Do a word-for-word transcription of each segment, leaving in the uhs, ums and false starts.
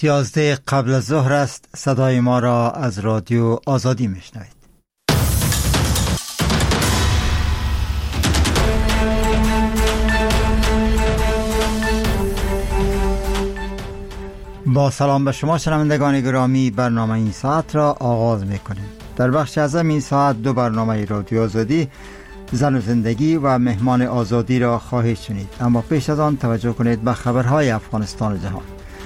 یازده قبل از ظهر است. صدای ما را از رادیو آزادی میشنوید. با سلام به شما شنوندگان گرامی، برنامه این ساعت را آغاز میکنیم. در بخش اعظم این ساعت دو برنامه رادیو آزادی، زن و زندگی و مهمان آزادی را خواهید شنید. اما پیش از آن توجه کنید به خبرهای افغانستان و جهان.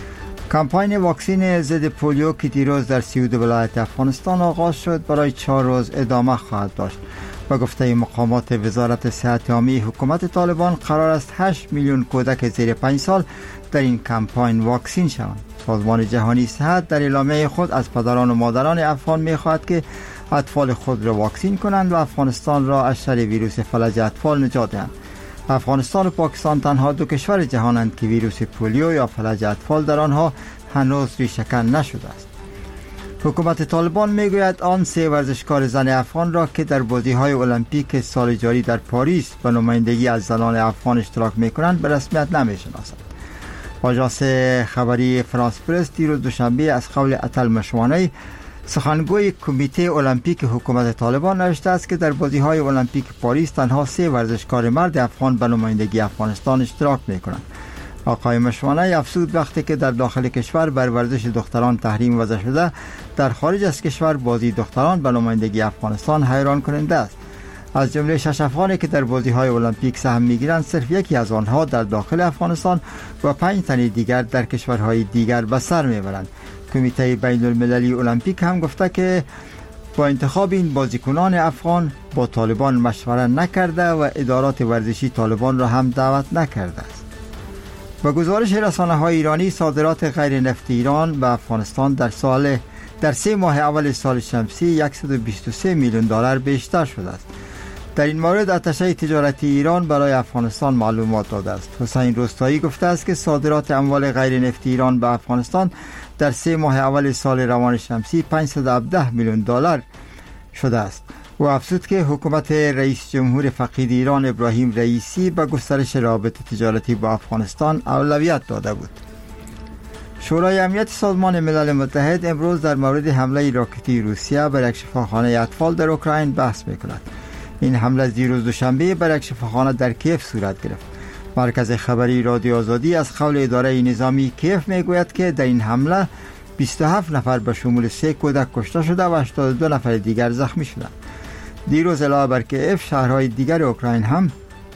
کمپاین واکسین ضد پولیو که دیروز در سی و دو ولایت افغانستان آغاز شد برای چهار روز ادامه خواهد داشت. با گفته مقامات وزارت صحت عامه حکومت طالبان قرار است هشت میلیون کودک زیر پنج سال در این کمپاین واکسین شوند. سازمان جهانی صحت در اعلامیه خود از پدران و مادران افغان می‌خواهد که اطفال خود را واکسین کنند و افغانستان را از شر ویروس فلج اطفال نجات دهند. افغانستان و پاکستان تنها دو کشور جهانند که ویروس پولیو یا فلج اطفال در آنها هنوز ریشه‌کن نشده است. حکومت طالبان میگوید آن سه ورزشکار زن افغان را که در بازی‌های المپیک سال جاری در پاریس به نمایندگی از زنان افغان اشتراک می‌کنند به رسمیت نمی‌شناسند. آژانس خبری فرانس پرس دیروز دوشنبه از قول عطل مشوانی، سخنگوی کمیته المپیک حکومت طالبان، نوشته است که در بازی‌های المپیک پاریس تنها سه ورزشکار مرد افغان به نمایندگی افغانستان اشتراک می‌کنند. آقای مشوانی افزود وقتی که در داخل کشور بر ورزش دختران تحریم وضع شده، در خارج از کشور بازی دختران به نمایندگی افغانستان حیران کننده است. از جمله شش افغانی که در بازی‌های المپیک سهم می‌گیرند، صرف یکی از آنها در داخل افغانستان و پنج تن دیگر در کشورهای دیگر به سر می‌برند. کمیته بین المللی المپیک هم گفته که با انتخاب این بازیکنان افغان با طالبان مشوره نکرده و ادارات ورزشی طالبان را هم دعوت نکرده است. با گزارش رسانه‌های ایرانی، صادرات غیر نفت ایران به افغانستان در سال در سه ماه اول سال شمسی صد و بیست و سه میلیون دلار بیشتر شده است. در این مورد اتشه تجارتی ایران برای افغانستان معلومات داده است. حسین رستایی گفته است که صادرات اموال غیر نفتی ایران به افغانستان در سه ماه اول سال روان شمسی پانصد و هفده میلیون دلار شده است. و افزود که حکومت رئیس جمهور فقید ایران ابراهیم رئیسی به گسترش روابط تجارتی با افغانستان اولویت داده بود. شورای امنیت سازمان ملل متحد امروز در مورد حمله راکتی روسیه بر یک شفاخانه اطفال در اوکراین بحث می‌کند. این حمله دیروز دوشنبه بر یک شفاخانه در کیف صورت گرفت. مرکز خبری رادیو آزادی از قول اداره نظامی کیف میگوید که در این حمله بیست و هفت نفر به شمول سه کودک کشته شده و هشتاد و دو نفر دیگر زخمی شدند. دیروز علاوه بر کیف، شهرهای دیگر اوکراین هم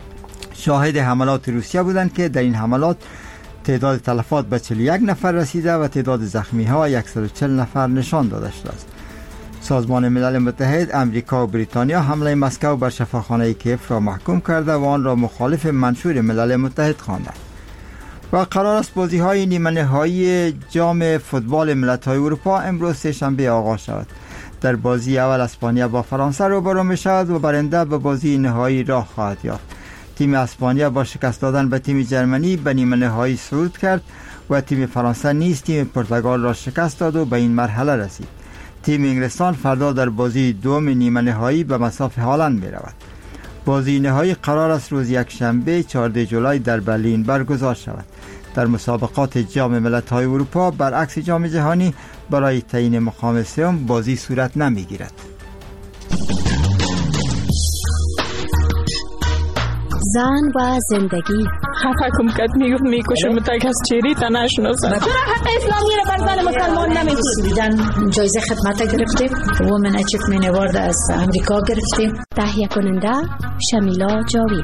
شاهد حملات روسیه بودند که در این حملات تعداد تلفات به چهل و یک نفر رسیده و تعداد زخمی ها صد و چهل نفر نشان داده شده است. سازمان ملل متحد، امریکا و بریتانیا حمله مسکو بر شفاخانه کیف را محکوم کرده و آن را مخالف منشور ملل متحد خواندند. و قرار است بازی‌های نیمه نهایی جام فوتبال ملت‌های اروپا امروز سه‌شنبه آغاز شود. در بازی اول اسپانیا با فرانسه روبرو می‌شود و برنده به بازی نهایی راه خواهد یافت. تیم اسپانیا با شکست دادن به تیم جرمنی به نیمه نهایی صعود کرد و تیم فرانسه نیز تیم پرتغال را شکست داد و به این مرحله رسید. تیم انگلستان فردا در بازی دوم نیمه نهایی به مصاف هالند می‌رود. بازی نهایی قرار است روز یکشنبه چهاردهم جولای در برلین برگزار شود. در مسابقات جام ملت‌های اروپا برعکس جام جهانی برای تعیین مقام سوم بازی صورت نمی‌گیرد. زن و زندگی. خفه کم کد میگفت میکشم متک از چیری تا نشناسم. چرا حق اسلامی را بر زن مسلمان نمیدید؟ جایزه خدمت گرفتیم. وومن اچیومنت اوارد از امریکا گرفتیم. تهیه کننده شمیلا جاوید.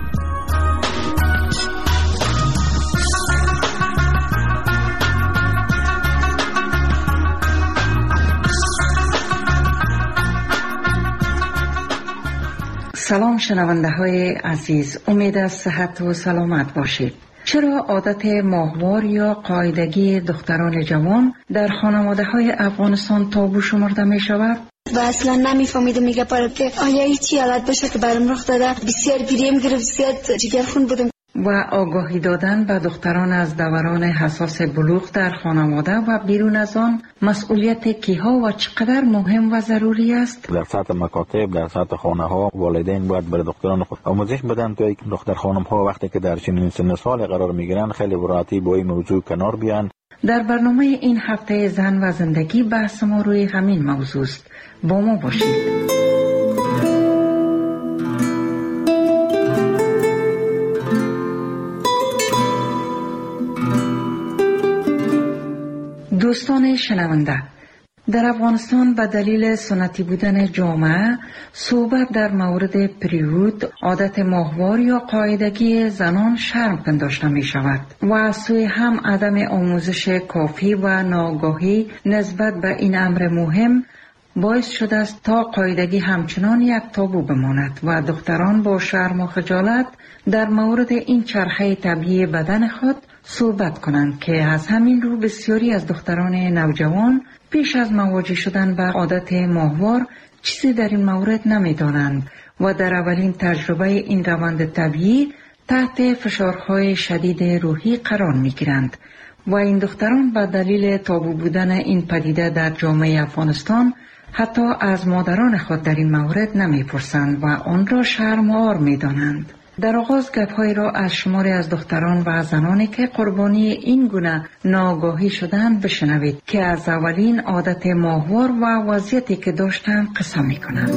سلام شنونده های عزیز، امید از صحت و سلامت باشید. چرا عادت ماهوار یا قاعدگی دختران جوان در خانواده های افغانستان تابو شمرده می شود؟ و اصلا نمیفهمیده میگه پاره که آیا هیچی حالت باشه که برام رخ داده. بسیار گریم گرفت، بسیار جگرخون بودم. و آگاهی دادن به دختران از دوران حساس بلوغ در خانواده و بیرون از آن مسئولیت کیها و چقدر مهم و ضروری است؟ در سطح مکاتب، در سطح خانه ها والدین باید برای دختران خود آموزش بدن تا دختر خانم ها وقتی که در چنین سن سال قرار میگیرن خیلی براحتی با این موضوع کنار بیان. در برنامه این هفته زن و زندگی بحث ما روی همین موضوع است. با ما باشید. دوستان شنونده، در افغانستان به دلیل سنتی بودن جامعه صحبت در مورد پریود، عادت ماهوار یا قاعدگی زنان شرم پنداشته می شود و از سوی هم عدم آموزش کافی و ناآگاهی نسبت به این امر مهم باعث شده است تا قاعدگی همچنان یک تابو بماند و دختران با شرم و خجالت در مورد این چرخه طبیعی بدن خود صحبت کنند که از همین رو بسیاری از دختران نوجوان پیش از مواجه شدن با عادت ماهوار چیزی در این مورد نمی دانند و در اولین تجربه این روند طبیعی تحت فشارهای شدید روحی قرار می گیرند و این دختران به دلیل تابو بودن این پدیده در جامعه افغانستان حتی از مادران خود در این مورد نمی پرسند و آن را شرم و عار می دانند. در آغاز گپ‌های را از شماری از دختران و زنانی که قربانی این گونه ناآگاهی شدند بشنوید که از اولین عادت ماهوار و وضعیتی که داشتند قصه می‌کنند.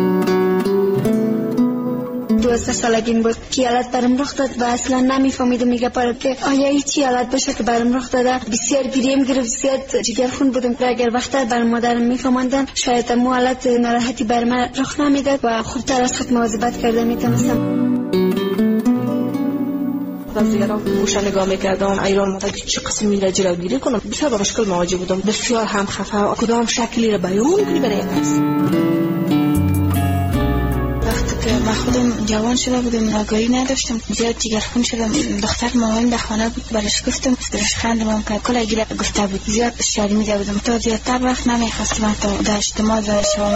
دوازده سالگیم بود که حالت برم رخ داد و اصلا نمیفهمیدم میگه پاره که آیا هیچی حالت باشه که برم رخ داده. بسیار گریم گرفت، زیاد جگرخون بودم که اگر وقتا برم مادرم میفهماندن شاید مو حالت ناراحتی بر من رخ نمیداد و خوبتر از خود مواظبت کرده میتونستم. وزیرا گوشه نگاه میکردم ایران مادر که چه قسمی را جلوگیری کنم. بسیار با مشکل مواجه بودم، بسیار هم خفه، کدام شکلی را بیان کنی برای کس. وقتی که من خودم جوان شده بودم آگاهی نداشتم، زیاد جگرخون شدم. دختر مامان در خانه بود، برش گفتم درش خندم کرد، کلا گیره گفته بود، زیاد شرمیده بودم. تا زیادتر وقت نمیخواستم تا در اجتماع ظاهر شوم.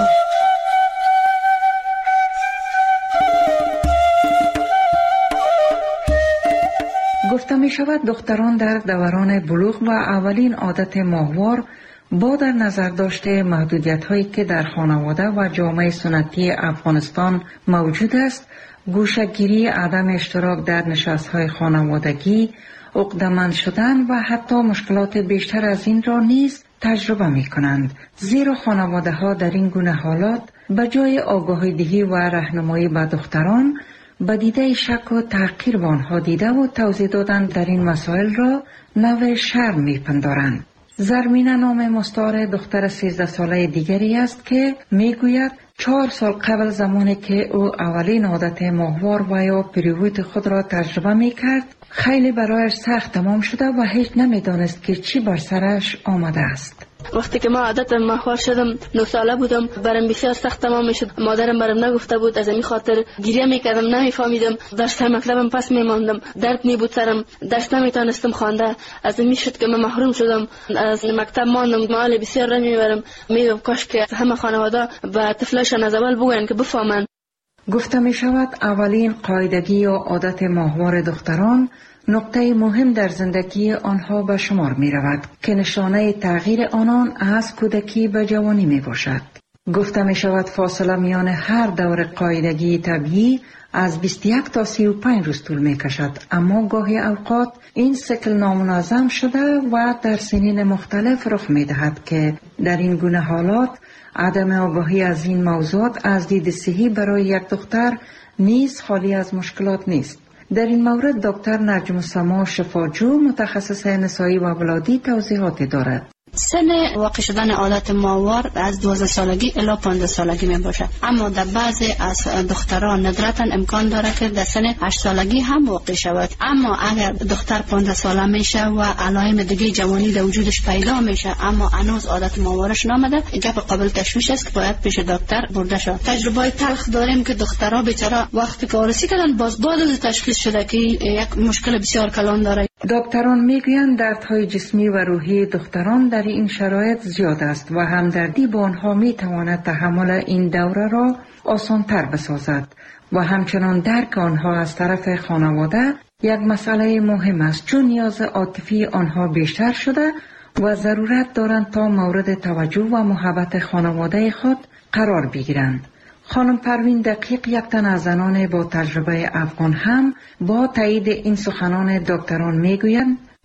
گفته می شود دختران در دوران بلوغ و اولین عادت ماهوار با در نظر داشته محدودیت هایی که در خانواده و جامعه سنتی افغانستان موجود است، گوشه‌گیری، عدم اشتراک در نشست های خانوادگی، عقده‌مند شدن و حتی مشکلات بیشتر از این را نیز تجربه می کنند. زیرا خانواده ها در این گونه حالات به جای آگاهی دهی و راهنمایی به دختران با دیده شک و تحقیر به آنها دیده و توضیح دادن در این مسائل را نوع شرم میپندارند. زرمینه نام مستعار دختر سیزده ساله دیگری است که میگوید چهار سال قبل زمانی که او اولین عادت ماهوار و یا پریود خود را تجربه میکرد خیلی برایش سخت تمام شده و هیچ نمیدانست که چی بر سرش آمده است. وقتی که ما عادت ماهوار شدم نه ساله بودم، برام بسیار سخت تمام میشد. مادرم برام نگفته بود، از این خاطر گریه میکردم، نمیفهمیدم. درس مکتبم پس میماندم، درد میبود سرم، درس نمیتونستم خوانده. از این میشد که من محروم شدم از مکتب، ماندم. مال بسیار را میبرم. میگم کاش که همه خانواده به طفلشان از اول بگوین که بفهمن. گفته می شود اولین قاعدگی و عادت ماهوار دختران نقطه مهم در زندگی آنها به شمار می رود که نشانه تغییر آنان از کودکی به جوانی می باشد. گفته می شود فاصله میان هر دور قاعدگی طبیعی از بیست و یک تا سی و پنج روز طول می کشد، اما گاهی اوقات این سیکل نامنظم شده و در سنین مختلف رخ می دهد که در این گونه حالات عدم آگاهی از این موضوعات از دید صحی برای یک دختر نیز خالی از مشکلات نیست. در این مورد دکتر نجم السما شفاجو متخصص نسایی و ولادی توضیحاتی دارد. سن واقع شدن عادت ماهوار از دوازده سالگی الی پانزده سالگی می باشد، اما در بعضی از دختران ندرتا امکان دارد که در سن هشت سالگی هم واقع شود. اما اگر دختر پانزده ساله میشه و علائم دیگه جوانی در وجودش پیدا میشه اما هنوز عادت ماهوارش نامده، گپ قابل تشویش است که باید پیش دکتر برده شود. تجربه تلخ داریم که دخترها بیچاره وقتی که عروسی کردن باز بعد از تشخیص شده که یک مشکل بسیار کلان داره. دکتران میگویند دردهای جسمی و روحی دختران در این شرایط زیاد است و همدردی با آنها میتواند تحمل این دوره را آسان‌تر بسازد و همچنان درک آنها از طرف خانواده یک مسئله مهم است، چون نیاز عاطفی آنها بیشتر شده و ضرورت دارند تا مورد توجه و محبت خانواده خود قرار بگیرند. خانم پروین دقیق، یک تن از زنان با تجربه افغان، هم با تایید این سخنان دکتران میگویند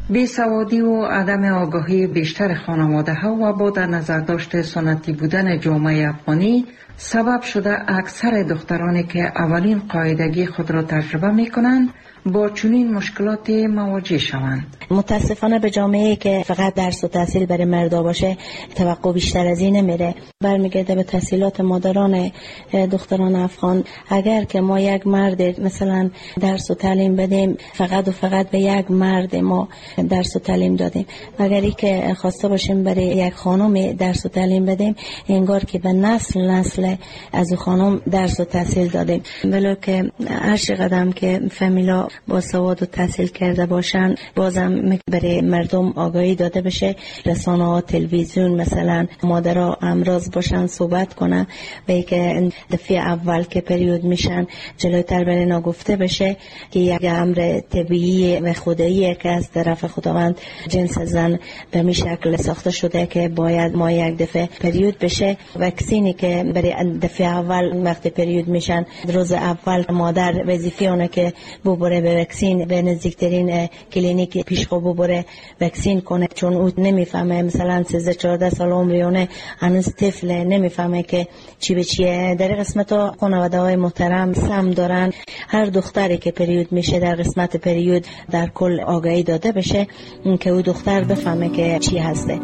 بیسوادی و عدم آگاهی بیشتر خانواده ها و با در نظر داشت سنتی بودن جامعه افغانی سبب شده اکثر دخترانی که اولین قاعدگی خود را تجربه می کنند با چنین مشکلات مواجه شوند. متاسفانه به جامعه که فقط درس و تحصیل برای مردا باشه توقع بیشتر از این نمیره، برمیگرده به تحصیلات مادران دختران افغان. اگر که ما یک مرد مثلا درس و تعلیم بدیم، فقط و فقط به یک مرد ما درس و تعلیم دادیم، اگری که خواسته باشیم برای یک خانم درس و تعلیم بدیم، انگار که به نسل نسل از خانم درس و تحصیل دادیم. ولو که هر چقدر که فامیلا با سواد و تحصیل کرده باشن، بازم برای مردم آگاهی داده بشه. رسانه ها، تلویزیون مثلا مادرها امراض باشن صحبت کنن به که دفعه اول که پریود میشن جلوتر برای نگفته بشه که یک امر طبیعی و خداییه که از طرف خداوند جنس زن به می شکل ساخته شده که باید ما یک دفعه پریود بشه. واکسینی که برای دفعه اول وقت پریود میشن، روز اول مادر وظیفه اونه که ببره به واکسین، به نزدیکترین کلینیک پیشخو ببره واکسین کنه، چون او نمیفهمه. مثلا سیزده چهارده سال عمریونه، هنوز طفل، نمیفهمه که چی به چیه. در قسمت ها خانواده های محترم سم دارن، هر دختری که پریود میشه در قسمت پریود در کل آگاهی داده بشه که او دختر بفهمه که چی هسته.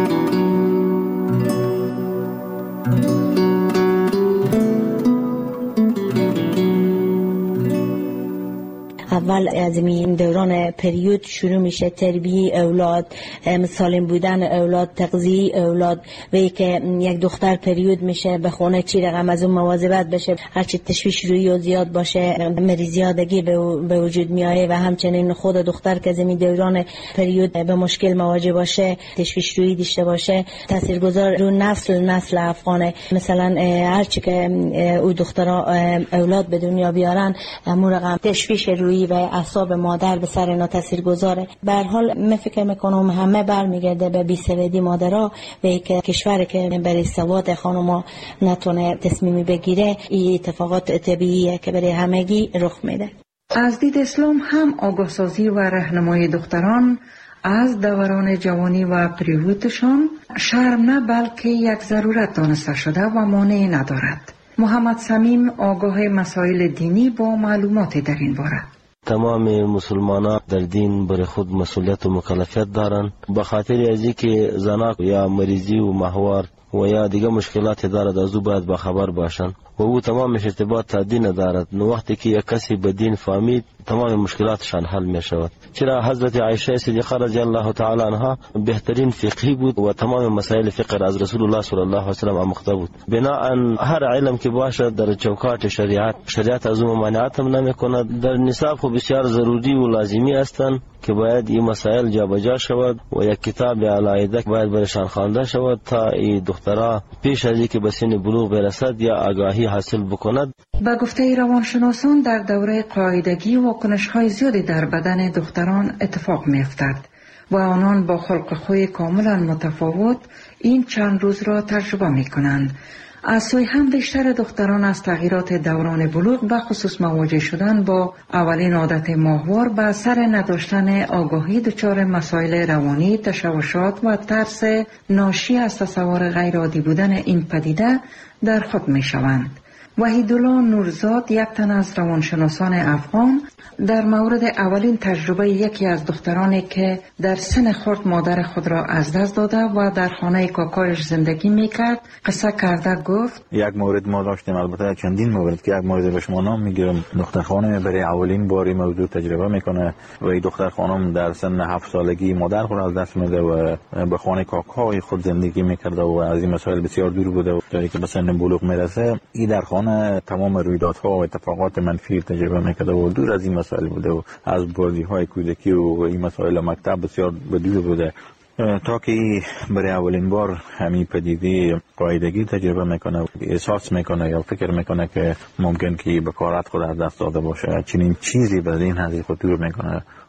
اول از این دوران پریود شروع میشه تربیه اولاد، سالم بودن اولاد، تغذیه اولاد. و که یک دختر پریود میشه به خونه چی رقم از اون مواظبت بشه، هرچی تشویش روی و زیاد باشه مریضیادگی به وجود میایه. و همچنین خود دختر که از این دوران پریود به مشکل مواجه باشه، تشویش روی داشته باشه، تاثیرگذار رو نسل نسل افغانه. مثلا هرچی که او دخترها اولاد به دنیا بیارن، همون رقم تشویش روی و اعصاب مادر به سر اینا تاثیر گذاره. به هر حال من فکر میکنم همه برمیگرده به بیسوادی مادرها و که کشور که برای سواد خانوما نتونه تصمیمی بگیره، این اتفاقات طبیعیه که برای همگی رخ میده. از دید اسلام هم آگاهسازی و راهنمایی دختران از دوران جوانی و پریودشان شرم نه بلکه یک ضرورت دانسته شده و مانعی ندارد. محمد صمیم آگاه مسائل دینی با معلومات در این باره. تمام مسلمانان در دین بر خود مسئولیت و مکلفیت دارند، به خاطر از اینکه زناک یا مریضی و ماهوار و یا دیگه مشکلات دارد، از او باید با خبر باشند و او تمامش ارتباط تا دین دارد. نو وقتی که یک کسی به دین فهمید، تمام مشکلاتشان حل می شود. چرا حضرت عایشه صدیقه رضی الله تعالی عنها بهترین فقیه بود و تمام مسائل فقه از رسول الله صلی الله علیه و سلم آموخته بود. بناهن هر علم که باشد در چوکات شریعت، شریعت از اون ممانعت هم نمی کند. در نصاب خو بسیار ضروری و لازمی هستند که باید این مسائل جابجا شود و یک کتاب علاوه باید برشان خوانده شود تا این دخترها پیش از اینکه به سن بلوغ برسد یا آگاهی حاصل بکند. با گفته روانشناسان در دوره قاعدگی واکنش‌های زیادی در بدن دختران اتفاق می‌افتد و آنان با خلق خوی کاملا متفاوت این چند روز را تجربه می‌کنند. از سوی هم بیشتر دختران از تغییرات دوران بلوغ به خصوص مواجه شدن با اولین عادت ماهوار به اثر نداشتن آگاهی دچار مسائل روانی، تشوشات و ترس ناشی از تصور غیرعادی بودن این پدیده در خود می‌شوند. وحیدالله نورزاد، یک تن از روانشناسان افغان، در مورد اولین تجربه یکی از دخترانی که در سن خرد مادر خود را از دست داده و در خانه کاکایش زندگی میکرد قصه کرده گفت: یک مورد ما داشتیم، البته چندین مورد که یک مورد به شما نام میگیرم. دختر خانم برای اولین باری موضوع تجربه میکنه و این دختر خانم در سن هفت سالگی مادر خود از دست میده و به خانه کاکای خود زندگی میکرده و از این مسائل بسیار دور بوده و تا اینکه به سن بلوغ میرسه این در خانه تمام رویدادها و اتفاقات منفی تجربه میکرده و دور از این مسائل بوده و از بازی‌های کودکی و این مسائل مکتب بسیار بدور بوده تا که برای اولین بار همین پدیده قاعدگی تجربه میکنه، احساس میکنه یا فکر میکنه که ممکن که بکارت خود از دست داده باشه. چنین چیزی به این حدی خطور میکنه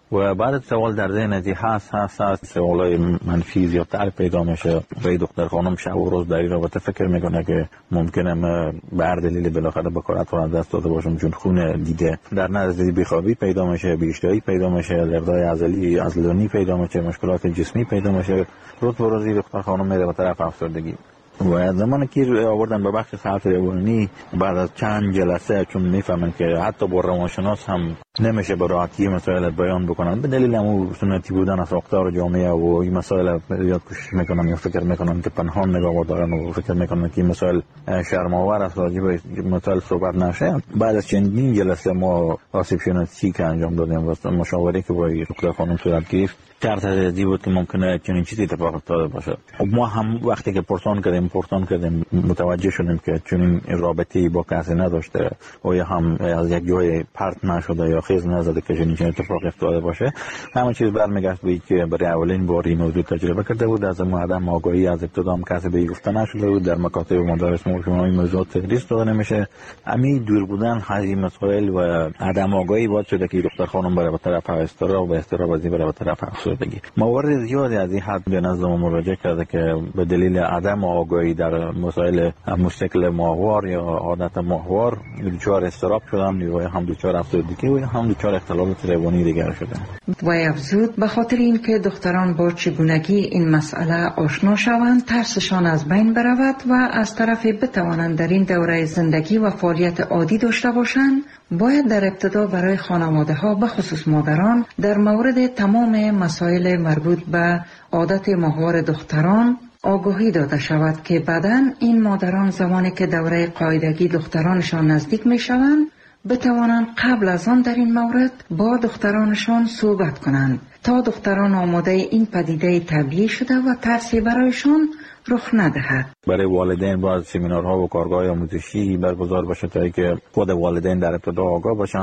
و بعد سوال در ذهن ازی هست هست هست سوالای منفی زیادتر پیدا میشه و این دختر خانم شب و روز در این رابطه فکر میکنه که ممکنه ما به هر دلیل بالاخره بکارت رو از دست داده باشم چون خون دیده، در نتیجه بیخوابی پیدا میشه، بی‌اشتهایی پیدا میشه، دردهای عضلی عضلانی پیدا میشه، مشکلات جسمی پیدا میشه، روز به روز دختر خانم میره به طرف افسردگی. و زمانی که آوردن به بخش صحت روانی بعد از چند جلسه چون میفهمن که حتی با روانشناس هم نمیشه به راحتی مسائل بیان بکنن به دلیل اون سنتی بودن از ساختار جامعه و این مسائل زیاد کوشش میکنن یا فکر میکنن که پنهان نگاه دارن و فکر میکنن که مسائل شرم‌آور است راجع به مسائل صحبت نشه. بعد از چندین جلسه ما آسیب شناسی که انجام دادیم و مشاوره که با دکتر خانم صورت گرفت شرط ازی بود که ممکنه چنین چیزی اتفاق افتاده باشه. ما هم وقتی که پرسان کردیم پرسان کردیم متوجه شدیم که چنین رابطه‌ای با کسی نداشته و یا هم از یک جای پرت نشده یا خیز نزده که چنین اتفاق افتاده باشه. همه چیز برمیگشت به اینکه برای اولین بار این موضوع تجربه کرده بود، از عدم آگاهی از ابتدا هم کسی به گفته نشده بود، در مکاتب مدارس ما این موضوع تدریس داده نمیشه. همین دور بودن از این مسائل و عدم آگاهی باعث شده که دختر خانم بره به طرف استراب و استراب از این بره به طرف افسردگی. موارد زیادی از این حد به نظر ما مراجعه کرده که به دلیل عدم آگاهی در مسائل مشکل ماهوار یا عادت ماهوار دچار استراب شدن یا هم دچار افسردگی و هم دچار اختلالات روانی دیگر شدن. و افزود به خاطر اینکه دختران با چگونگی این مسئله آشنا شوند ترسشان از بین برود و از طرفی بتوانند در این دوره زندگی و فعالیت عادی داشته باشند، باید در ابتدا برای خانواده ها به خصوص مادران در مورد تمام مسائل مربوط به عادت ماهوار دختران آگاهی داده شود که بعداً این مادران زمانی که دوره قاعدگی دخترانشان نزدیک می شوند بتوانند قبل از آن در این مورد با دخترانشان صحبت کنند تا دختران آماده این پدیده طبیعی شده و ترسی برایشان رخ ندهد. برای والدین باید سمینارها و کارگاه آموزشی برگزار بشه تا اینکه خود والدین در ابتدا آگاه باشند.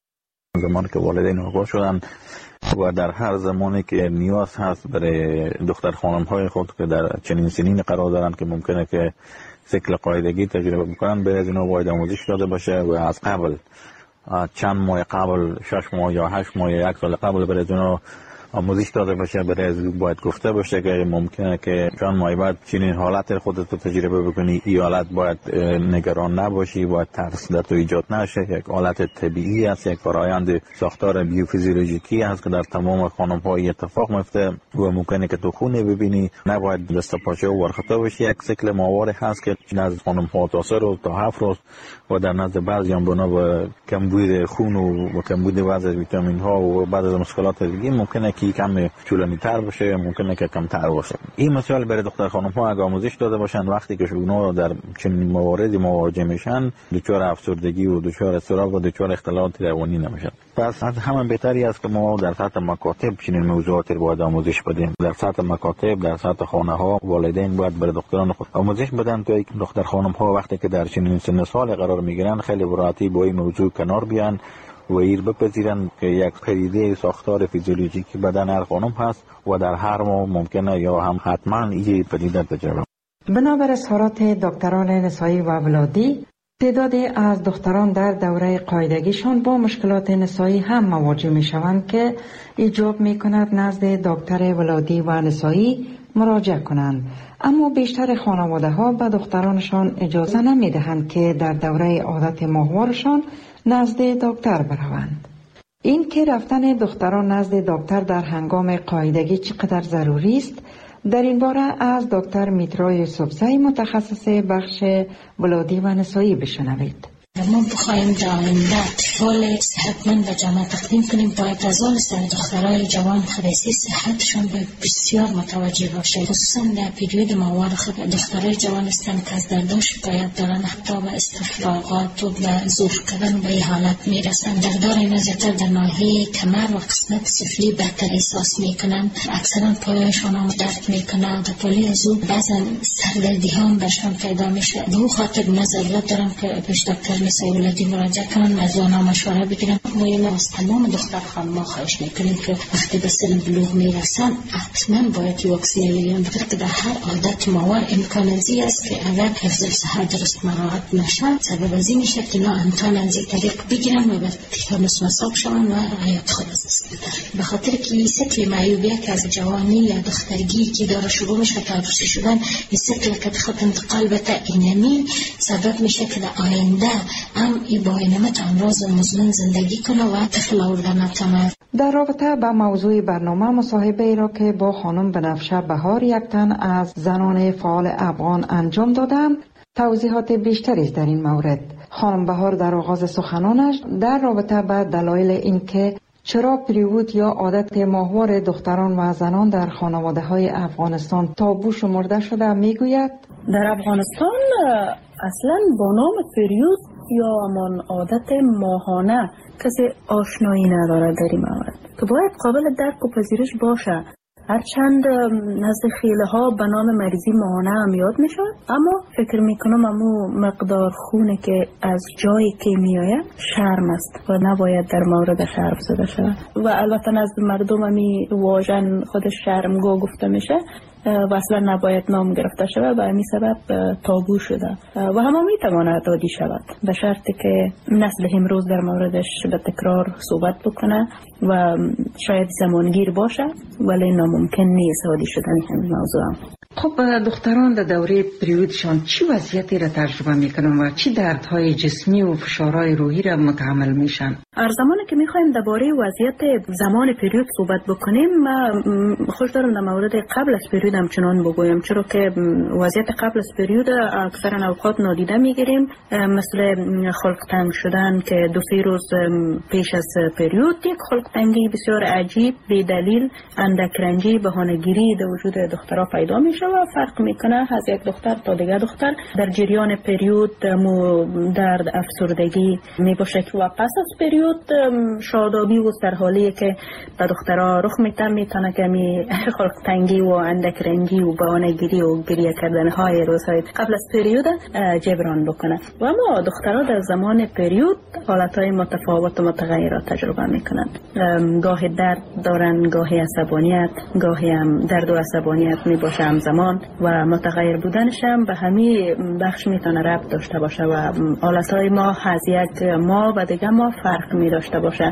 زمانی که والدین آگاه شدن و در هر زمانی که نیاز هست برای دختر خانم های خود که در چنین سنین قرار دارن که ممکنه که سیکل قاعدگی تجربه بکنن به از اینا باید آموزش داده باشه و از قبل چند ماه قبل شش ماه یا هشت ماه یا یک سال قبل برای از اینا آموزش داده باشه. برای از باید گفته باشه که ممکنه که چند ماه بعد چنین حالت خودت رو تجربه بکنی، این حالت باید نگران نباشی، باید ترس در تو ایجاد نشه، یک حالت طبیعی است، یک فرآیند ساختار بیوفیزیولوژیکی است که در تمام خانم ها اتفاق میفته و ممکنه که تو خونه ببینی، نباید دست پاچه و ورخته بشی. یک سیکل ماهواره هست که نزد خانم ها تا سه روز تا هفت روز و در نزد بعضی هم بنا به کمبود خون و کمبود وضع ویتامین ها و بعض از مشکلات دیگه ممکنه که کم طولانی تر باشه، ممکنه که کم تر باشه. این مسائل برای دختر خانم ها اگه آموزش داده باشن وقتی که اونا در چنین مواردی مواجه میشن دچار افسردگی و دچار استراب و دچار اختلالات روانی نمیشن. پس از همه بهتری است که ما در سطح مکاتب چنین موضوعات رو باید آموزش بدیم. در سطح مکاتب، در سطح خانه ها والدین باید برای دختران خود آموزش بدن تا دختر خانم ها وقتی که در چنین سن سال قرار میگیرن خیلی براحتی با این موضوع کنار بیان و ایر بپذیرن که یک پدیده ساختار فیزیولوژیکی بدن هر خانم هست و در هر ماه ممکنه یا هم حتما این پدیده تجربه. بنابر اظهارات دکتران نسایی و ولادی تعدادی از دختران در دوره قاعدگیشان با مشکلات نسایی هم مواجه می شوند که ایجاب می کند نزد دکتر ولادی و نسایی مراجعه کنند، اما بیشتر خانواده ها به دخترانشان اجازه نمی دهند که در دوره عادت ماهوارشان نزد دکتر بروند. این که رفتن دختران نزد دکتر در هنگام قاعدگی چقدر ضروری است در این باره از دکتر میترا یوسفزئی متخصص بخش ولادی و نسایی بشنوید. ما بخواهیم در آینده اطفال صحتمند و جامعه تقدیم کنیم باید از آن سن دخترای جوان خدیسی صحتشان به بسیار متوجه باشه، خصوصا در پیریود ماهوار خود دخترای جوان هستند که از دردان شکایت دارن، حتی به استفراغات و به زور کردن به این حالت میرسن. دردار اینا زیادتر در ناحیه کمر و قسمت سفلی بهتر احساس میکنن، اکثرا پایشان هم درد میکنه و پالی از او بعضا سردردی هم برشان پیدا میشه. به اون خاطر من ضرورت دارم که پیش دکتر جلسه ولادی مراجعه کنن، از آنها مشوره بگیرن. ما اینو از تمام دختر خانم‌ها خواهش میکنیم که وقتی به سن بلوغ میرسن حتما باید واکسین بگیرن، بخاطر که در هر عادت ماور امکان ازی است که اگر حفظ صحت درست مراعات نشه سبب ازی میشه که نا امکان ازی طریق بگیرن و به تیتانوس مصاب شون و حیات خود از دست بدن. به خاطر که این سکل معیوبیه که از جوانی یا دخترگی که داره شروع میشه تا عروسی شدن، این سکل که بخواد انتقال بده اینمی سبب میشه که در آینده هم این با اینمت امراض مزمن زندگی کنه و طفل آوردن نتونه. در رابطه با موضوع برنامه مصاحبه ای را که با خانم بنفشه بهار یک تن از زنان فعال افغان انجام دادند توضیحات بیشتری در این مورد. خانم بهار در آغاز سخنانش در رابطه با دلایل اینکه چرا پریود یا عادت ماهوار دختران و زنان در خانواده های افغانستان تابو شمرده شده میگوید در افغانستان اصلا با نام پریود یا همان عادت ماهانه کسی آشنایی نداره در این مورد که باید قابل درک و پذیرش باشه. هرچند نزد خیله ها به نام مریضی ماهانه هم یاد میشه، اما فکر میکنم امو مقدار خونه که از جایی که میآید شرم است و نباید در مورد شرم زده شود و البته نزد مردم همی واژن خودش شرمگاه گفته میشه و اصلا نباید نام گرفته شود و همین سبب تابو شده و همه میتواند عادی شود به شرطی که نسل امروز در موردش به تکرار صحبت بکنه و شاید زمانگیر باشه ولی ناممکن نیست عادی شدن همین موضوع. خب دختران در دوره پریودشان چی وضعیتی را تجربه میکنن و چی دردهای جسمی و فشارهای روحی را متحمل میشن؟ هر زمانی که میخوایم درباره وضعیت زمان پریود صحبت بکنیم ما خوش دارم در مورد قبل از پریود همچنان بگویم، چرا که وضعیت قبل از پریود اکثرا اوقات نادیده میگیریم، مثل خلق تنگ شدن که دو سه روز پیش از پریود یک خلق تنگی بسیار عجیب بی دلیل اندک رنجی بهانه‌گیری در وجود دخترها پیدا میشه و فرق میکنه از یک دختر تا دیگه دختر. در جریان پریود مو درد افسردگی میباشه که و پس از پریود شادابی و سرحالی که به دخترها رخ میده میتونه که می خلق تنگی و اندک رنجی و بهانه‌گیری و گریه کردن های روزهای قبل از پریود جبران بکنه. و اما دخترها در زمان پریود حالتهای متفاوت و متغیر تجربه میکنن. گاهی درد دارن، گاهی عصبانیت، گاهی هم درد و عصبانیت میباشه همزمان و متغیر بودنش هم به همین بخش میتونه ربط داشته باشه و حالتهای ما از یک ماه و دیگه ما فرق می داشته باشه.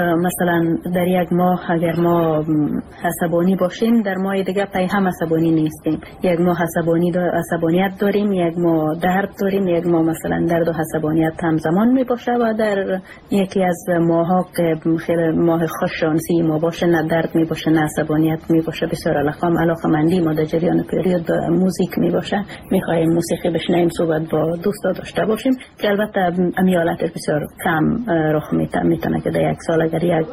مثلا در یک ماه اگر ما عصبانی باشیم در ماه دیگه پای هم عصبانی نیستیم. یک ماه عصبانی دا عصبانیت داریم، یک ماه درد داریم، یک ماه مثلا درد و عصبانیت همزمان می باشه و در یکی از ماها که خیلی ماه خوش شانسی ما باشه نه درد می باشه نه عصبانیت می باشه. بسیار علاقم علاقمندی ما در جریان پریود به موزیک می باشه، می خواهیم موسیقی بشنویم، صحبت با دوستا داشته باشیم که البته امیالاتش بسیار کم رخ میتونه میتونه که در یک سال اگر یک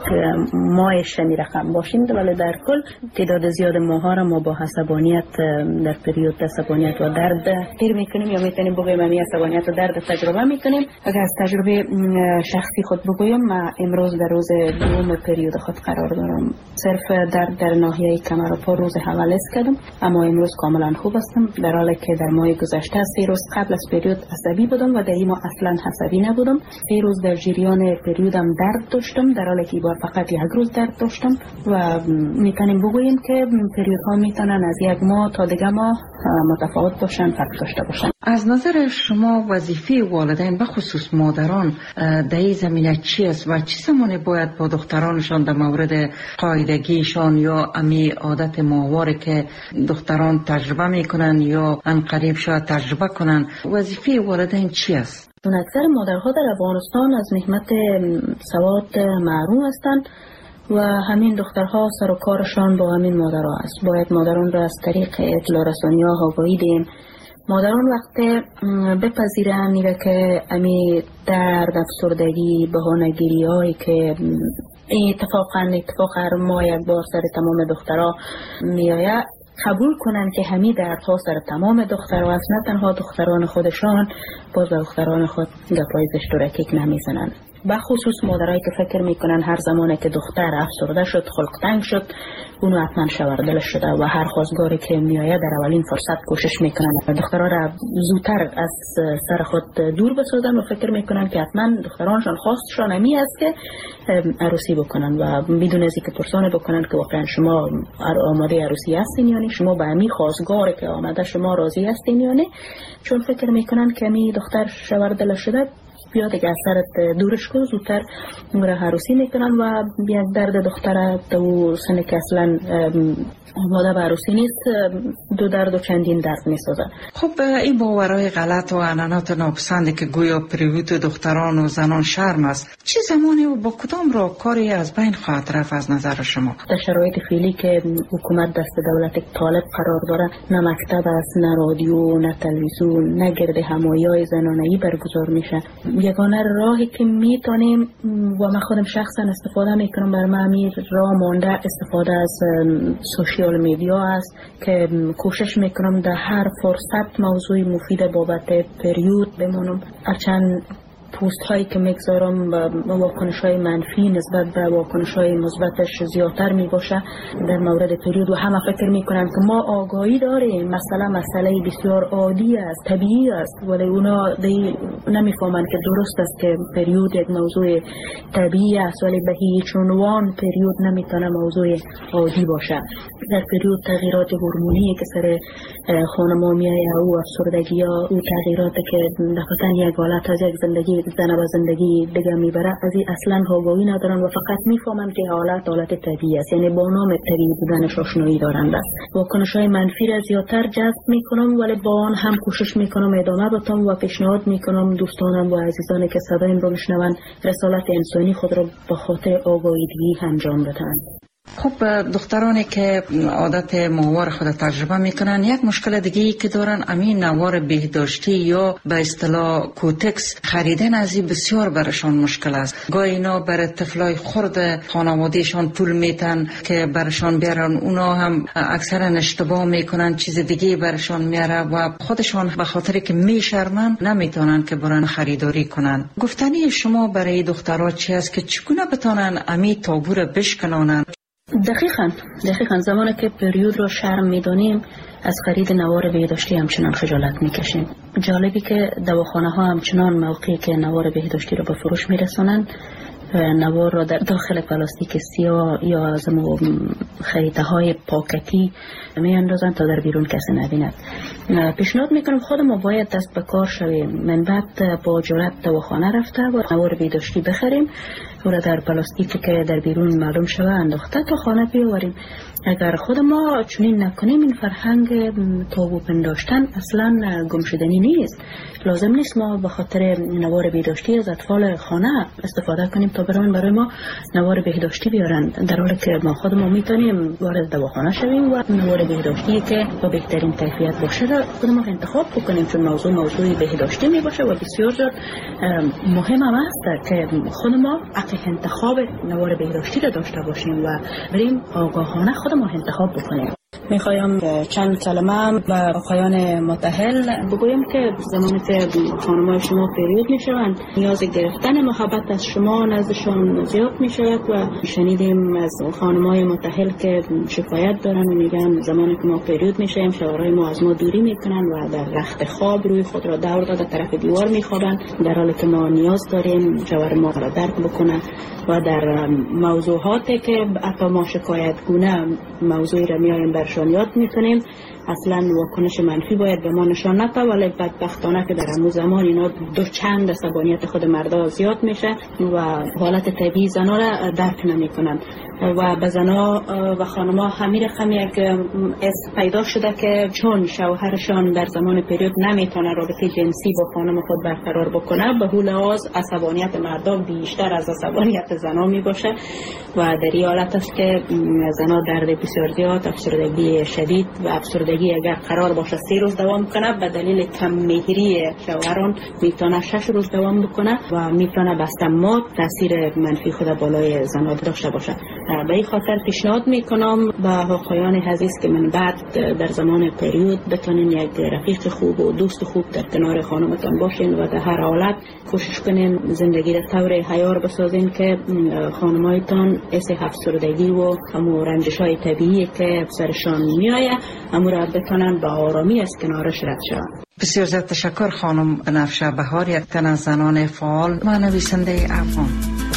ماهش می رقم باشیم، ولی در کل تعداد زیاد ماها را ما با عصبانیت در پریود عصبانیت و درد تیر میکنیم یا میتونیم بگویم می عصبانیت و درد تجربه میکنیم. اگر از تجربه شخصی خود بگویم، من امروز در روز دوم پریود خود قرار دارم. صرف درد در ناحیه کمر و پا روز اول است کردم، اما امروز کاملا خوب هستم، در حالی که در ماه گذشته سه روز قبل از پریود عصبی بودم و در این ماه اصلا عصبی نبودم. سه روز در جریان پریودم درد داشتم در حالی که بار فقط یک روز درد داشتم و میتونیم بگوییم که پریودها میتونن از یک ماه تا دیگه ماه متفاوت باشن، فرق داشته باشن. از نظر شما وظیفه والدین به خصوص مادران در این زمینه چی است و چه زمانی باید با دخترانشان در مورد قاعدگیشان یا امی عادت ماهواره که دختران تجربه میکنن یا ان قریب شاید تجربه کنن، وظیفه والدین چی است؟ اکثر مادرها در افغانستان از نعمت سواد محروم هستند و همین دخترها سر و کارشان با همین مادرها است. باید مادران را از طریق اطلاع رسانی‌ها آگاهی دهیم. مادران وقتی بپذیرن میره که امی درد، افسردگی، بهانه‌گیری هایی که اتفاقا اتفاق هر ماه یک بار سر تمام دخترها میآید قبول کنن که همین دردها سر تمام دخترها است، نه تنها دختران خودشان باز به دختران خود گپای زشت و رکیک نمیزنن. بخصوص مادرایی که فکر میکنن هر زمانی که دختر افسرده شد، خلق تنگ شد، اونو حتما شوهردل شده و هر خواستگاری که میآید در اولین فرصت کوشش میکنن دخترها را زودتر از سر خود دور بسازن و فکر میکنن که حتما دخترانشان خواستشان همی است که عروسی بکنن و بدون از اینکه پرسان بکنن که واقعا شما آماده عروسی هستین یا نه، شما به همی خواستگاری که آمده شما راضی هستین یا نه، چون فکر میکنن که می دختر شوهردل شده بیا دیگه از سرت دورش کن، زودتر را عروسی میکنن و یک درد دختره تو سنه که اصلا آماده به عروسی نیست دو درد و چندین درد میسازه. خب این باورهای غلط و عنعنات ناپسندی که گویا پریود دختران و زنان شرم است، چه زمانی و با کدام راهکاری از بین خواهد رفت از نظر شما؟ در شرایط فعلی که حکومت دست دولت طالب قرار داره، نه مکتب است، نه رادیو، نه تلویزیون، نه گرد همایی‌های زنانه‌ای برگزار میشه. یگانه راهی که میتونیم و من خودم شخصا استفاده میکنم بر من امیر راه مانده استفاده از سوشیال میدیا است که کوشش میکنم در هر فرصت موضوع مفید بابت پریود بمونم. هرچند پوست هایی که میگذارم و واکنش های منفی نسبت به واکنش های مثبتش زیادتر می باشه در مورد پریود و همه فکر میکنن که ما آگاهی داریم، مثلا مسئله بسیار عادی است، طبیعی است، ولی اونا نمیفهمن که درست است که پریود یک موضوع طبیعی است، ولی به هیچ عنوان پریود نمیتونه موضوع عادی باشه. در پریود تغییرات هورمونی که سر خانم‌ها میایه او افسردگی ها، او تغییراتی که دقیقاً یک حالت از یک زندگی زن و زندگی دیگه میبره، از این اصلا آگاهی ندارن و فقط میفهمن که حالت حالت طبیعی است، یعنی با نام طبیعی بودنش آشنایی دارند. واکنش‌های منفی را زیادتر جذب میکنم، ولی با آن هم کوشش میکنم ادامه بدم و پیشنهاد میکنم دوستانم و عزیزانی که صدایم رو میشنون رسالت انسانی خود را به خاطر آگاهی انجام بدن. خب دخترانی که عادت ماهوار خود تجربه میکنن، یک مشکل دیگه ای که دارن امین نوار بهداشتی یا به اصطلاح کوتکس خریدن از این بسیار برشان مشکل است. گاهی اینا برای طفلای خرد خانوادهشان پول میتن که برشان بیارن، اونا هم اکثرا اشتباه میکنن، چیز دیگه برشان میاره و خودشان به خاطر که میشرمن نمیتونن که برن خریداری کنن. گفتنی شما برای دخترها چی است که چگونه بتونن امی تابو را بشکنانن؟ دقیقاً دقیقاً زمانی که پریود رو شرم میدانیم از خرید نوار بهداشتی همچنان خجالت میکشیم. جالبی که دواخانه ها همچنان موقعی که نوار بهداشتی رو به فروش میرسونن نوار را در داخل پلاستیک سیاه یا از خریده های پاکتی می اندازن تا در بیرون کسی نبیند. پیشنهاد میکنم خود ما باید دست به کار شویم، من بعد با جرأت دواخانه رفته و نوار بهداشتی بخریم و را در پلاستیکی که در بیرون معلوم شوه انداخته تا خانه بیاوریم. اگر خود ما چنین نکنیم این فرهنگ تابو پنداشتن اصلا گم شدنی نیست. لازم نیست ما به خاطر نوار بهداشتی از اطفال خانه استفاده کنیم تا برای برای ما نوار بهداشتی بیارن، در حالی که ما خود ما میتونیم وارد دواخانه شویم و نوار بهداشتی که با بهترین کیفیت باشه را خود ما انتخاب بکنیم، چون موضوع موضوع بهداشتی می باشه و بسیار زیاد مهم هم است که خود ما انتخاب نوار بهداشتی را داشته باشیم و بریم آگاهانه خود ما انتخاب بکنیم. میخوایم چند کلمه به آقایان متأهل بگویم که زمانی که خانم‌های شما پریود میشوند نیاز گرفتن محبت از شما نزدشان زیاد میشود و شنیدیم از خانم‌های متأهل که شکایت دارن و میگن زمانی که ما پریود میشیم شوهرای ما از ما دوری میکنن و در رخت خواب روی خود را دور داده طرف دیوار میخوابن، در حالی که ما نیاز داریم شوهر ما را درک بکنه و در موضوعاتی که حتی ما شکایت گونه موضوعی را میاریم برشان یاد میکنیم. اصلا واکنش منفی باید به ما نشان نده، ولی بدبختانه که در همون زمان اینا دو چند عصبانیت خود مردا زیاد میشه و حالت طبیعی زنا را درک نمیکنن و به زنا و خانم‌ها همین رقم یک اس پیدا شده که چون شوهرشان در زمان پریود نمیتونه رابطه جنسی با خانم خود برقرار بکنه، به هول لحاظ عصبانیت مردا بیشتر از عصبانیت زنا میباشه و در این حالت است که زنا درد بسیار زیاد، افسردگی شدید و افسردگی اگر قرار باشه سه روز دوام کنه به دلیل کم مهری شوهران میتونه شش روز دوام بکنه و میتونه به استمات تاثیر منفی خود بالای زنا داشته باشه. به این خاطر پیشنهاد میکنم به آقایان عزیز که من بعد در زمان پریود بتونین یک رفیق خوب و دوست خوب در کنار خانمتان باشین و در هر حالت کوشش کنین زندگی را طور حیار بسازین که خانمایتان اس افسردگی و همو رنجش های طبیعی که سرشان میآید همو را بتونن به آرامی از کنارش رد شوند. بسیار زیاد تشکر خانم بنفشه بهار، یک تن از زنان فعال و نویسنده افغان.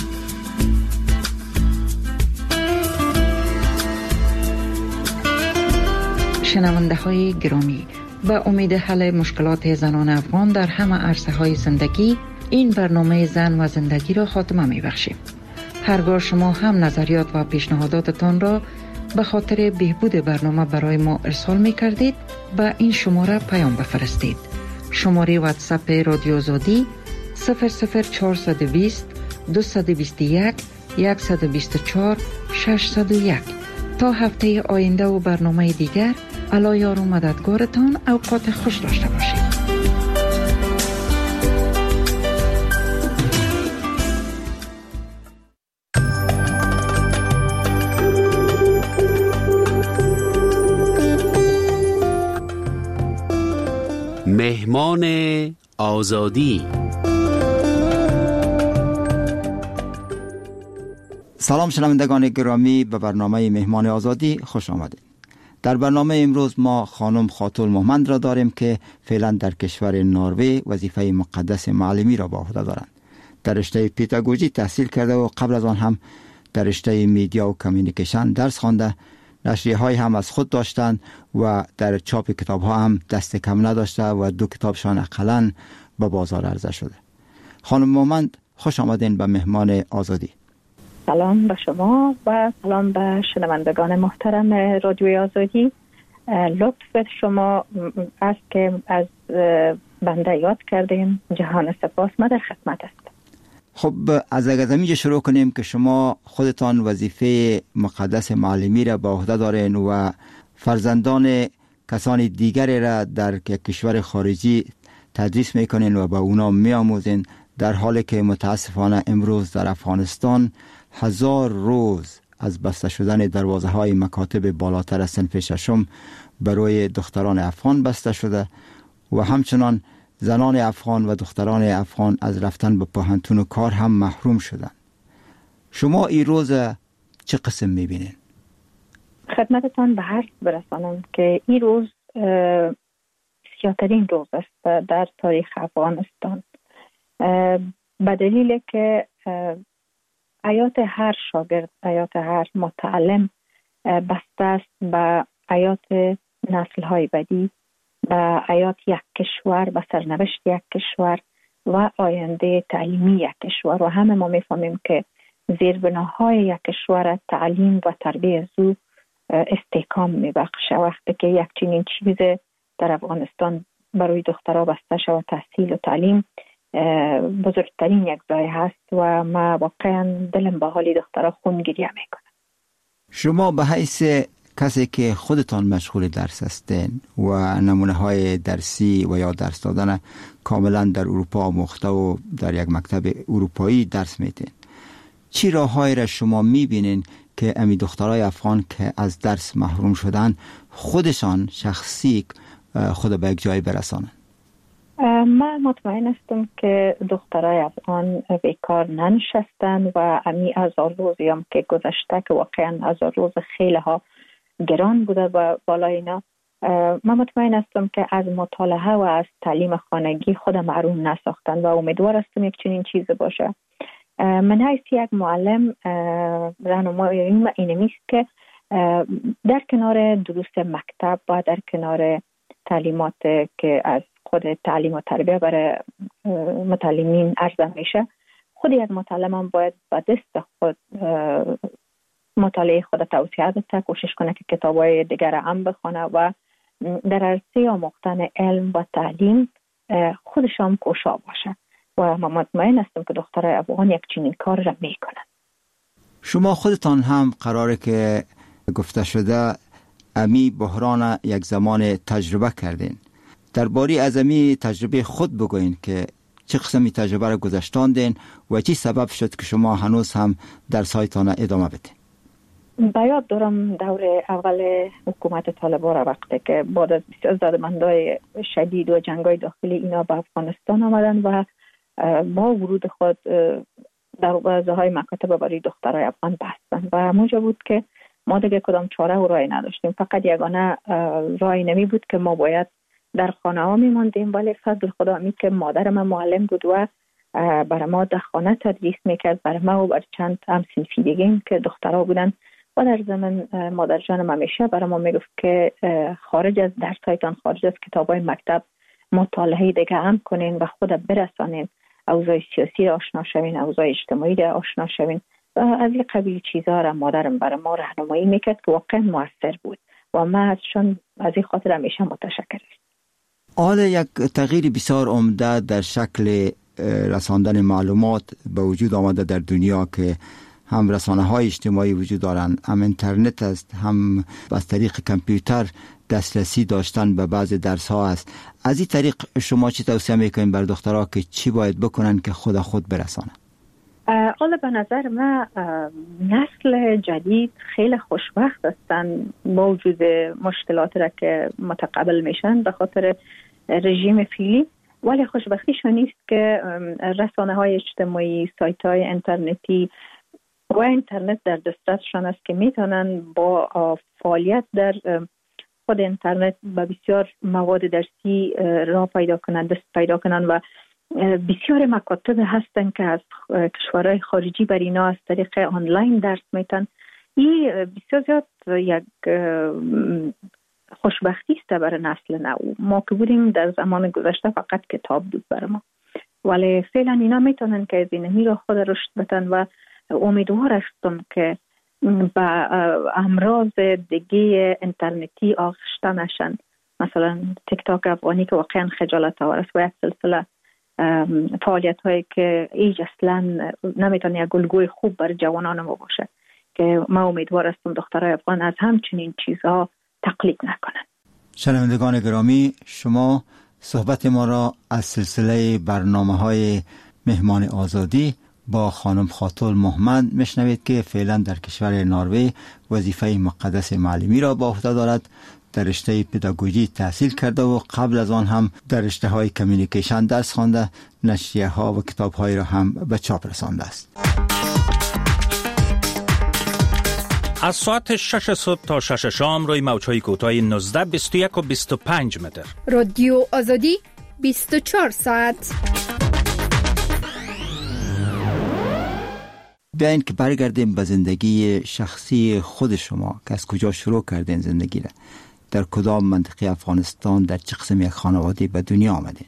شنونده های گرامی، به امید حل مشکلات زنان افغان در همه عرصه های زندگی، این برنامه زن و زندگی را خاتمه می بخشیم. هرگاه شما هم نظریات و پیشنهاداتتان را به خاطر بهبود برنامه برای ما ارسال می کردید، به این شماره پیام بفرستید. شماره واتساپ رادیو آزادی صفر صفر چهارصد و بیست دویست و بیست و یک صد و بیست و چهار ششصد و یک. تا هفته آینده و برنامه دیگر، الله یار و مددگارتان. اوقات خوش داشته باشید. مهمان آزادی. سلام شنوندگان گرامی، به برنامه مهمان آزادی خوش آمدید. در برنامه امروز ما خانم خاتون محمد را داریم که فعلا در کشور نروژ وظیفه مقدس معلمی را به عهده دارند. در رشته پداگوژی تحصیل کرده و قبل از آن هم در رشته میدیا و کمیونیکیشن درس خوانده. نشریه های هم از خود داشتند و در چاپ کتاب ها هم دست کم نداشته و دو کتابشان اقلاً به بازار عرضه شده. خانم محمد خوش آمدین به مهمان آزادی. سلام به شما و سلام به شنوندگان محترم رادیوی آزادی. لطف شما است که از بنده یاد کردیم. جهان سپاس. ما در خدمت است. خب از اگه شروع کنیم که شما خودتان وظیفه مقدس معلمی را به عهده دارین و فرزندان کسان دیگری را در کشور خارجی تدریس میکنین و به اونا میآموزین، در حالی که متاسفانه امروز در افغانستان هزار روز از بسته شدن دروازه های مکاتب بالاتر از صنف ششم برای دختران افغان بسته شده و همچنان زنان افغان و دختران افغان از رفتن به پوهنتون و کار هم محروم شدن. شما این روز چه قسم میبینین؟ خدمتتان به هر برسانم که این روز سیاه‌ترین روز است در تاریخ افغانستان، به دلیل که حیات هر شاگرد، حیات هر متعلم بسته است به حیات نسل‌های بعدی، به حیات یک کشور، به سرنوشت یک کشور و آینده تعلیمی یک کشور. و همه ما میفهمیم که زیربناهای یک کشور تعلیم و تربیت زو استحکام میبخشه. وقتی که یک چنین چیز در افغانستان برای دخترها بسته شود، تحصیل و تعلیم بزرگترین یک ضایعه هست و ما واقعا دلم به حال دخترها خون گریه میکنم. شما به حیث کسی که خودتان مشغول درس هستین و نمونه های درسی و یا درس دادن کاملا در اروپا آموخته و در یک مکتب اروپایی درس میتین، چی راههایی را شما میبینین که امی دخترای افغان که از درس محروم شدن خودشان شخصی خود به یک جای برسانن؟ من مطمئن هستم که دخترای افغان بیکار ننشستن و امی هزار روزی هم که گذشته که واقعا هزار روز خیلی ها گران بوده و بالای اینا، من مطمئن هستم که از مطالعه و از تعلیم خانگی خود محروم نساختن و امیدوار هستم یک چنین چیز باشه. من حیث یک معلم راهنماییم اینمی است که در کنار دروس مکتب و در کنار تعلیمات که از خود تعلیم و تربیه برای متعلمین عرضه میشه، خود یک معلم هم باید با دست خود مطالعه خود توسعه بده، کوشش کنه که کتابای دیگر هم بخونه و در عرصه آموختن علم و تعلیم خودش هم کوشا باشه و من مطمئن هستم که دخترای افغان یک چنین کار را میکنن. شما خودتان هم قراره که گفته شده امی بحران یک زمان تجربه کردین. درباره از امی تجربه خود بگوین که چه قسمی تجربه را گذشتاندین و چی سبب شد که شما هنوز هم درسایتان ادامه بدین؟ به یاد دارم دور اول حکومت طالبان را وقتی که بعد از بسیار زدمندهای شدید و جنگای داخلی اینا به افغانستان آمدن و با ورود خود دروازه های مکاتب برای دخترای افغان بستن و موجب بود که ما دیگه کدام چاره و راهی نداشتیم. فقط یگانه راهی نمی بود که ما باید در خانه ها می ماندیم، ولی فضل خدا می که مادرم معلم بود و برای ما در خانه تدریس میکرد، برای ما و بر چند هم صنفی دیگه که دخترها بودن و در زمان مادر جانم همیشه برای ما میگفت که خارج از درس هایتان، خارج از کتاب های مکتب مطالعه دیگه هم کنین و خود برسانین، اوضاع سیاسی را آشنا شوین، اوضاع اجتماعی را آشنا شوین و از این قبیل چیزها را مادرم برای ما راهنمایی میکرد که واقعا موثر بود و ما ازشون از این خاطر همیشه متشکرم. حالا یک تغییر بسیار عمده در شکل رساندن معلومات به وجود آمده در دنیا که هم رسانه های اجتماعی وجود دارند، هم اینترنت است، هم از طریق کامپیوتر دسترسی داشتن به بعض درس ها است. از این طریق شما چی توصیه میکنین بر دخترها که چی باید بکنن که خود خود برسانن؟ حالا به نظر من نسل جدید خیلی خوشبخت هستن با وجود مشکلات را که متقبل میشن به خاطر رژیم فعلی، ولی خوشبختیشون نیست که رسانه های اجتماعی، سایت های اینترنتی و اینترنت در دسترسشان است که میتونن با فعالیت در خود اینترنت به بسیار مواد درسی راه پیدا کنند، دست پیدا کنند و بسیار مکاتب هستن که از کشورهای خارجی بر اینا از طریق آنلاین درس میتن. این بسیار زیاد یک خوشبختی است برای نسل نو. ما که بودیم در زمان گذشته فقط کتاب بود برای ما، ولی فعلا اینا میتونن که از اینمی را خود رشد بدن و امیدوار هستم که با امراض دیگه اینترنتی آغشته نشن، مثلا تیک تاک افغانی که واقعا خجالت آور است و یک سلسله فعالیت هایی که ایج اصلا نمیتونه یک الگوی خوب برای جوانان ما باشه که ما امیدوار هستم دخترای افغان از همچنین چیزها تقلید نکنن. شنوندگان گرامی، شما صحبت ما را از سلسله برنامه های مهمان آزادی با خانم خاتون محمد میشنوید که فعلا در کشور نروژ وظیفه مقدس معلمی را به عهده دارد. در رشته پداگوژی تحصیل کرده و قبل از آن هم در رشته های کمیونیکیشن درس خوانده، نشریه ها و کتاب های را هم به چاپ رسانده است. از ساعت شش صبح تا شش شام روی موج‌های کوتاه نوزده، بیست و یک و بیست و پنج متر. رادیو آزادی بیست و چهار ساعت. بیاین که برگردیم به زندگی شخصی خود شما که از کجا شروع کردین زندگی را، در کدام منطقه افغانستان، در چه قسم یک خانواده به دنیا آمدین؟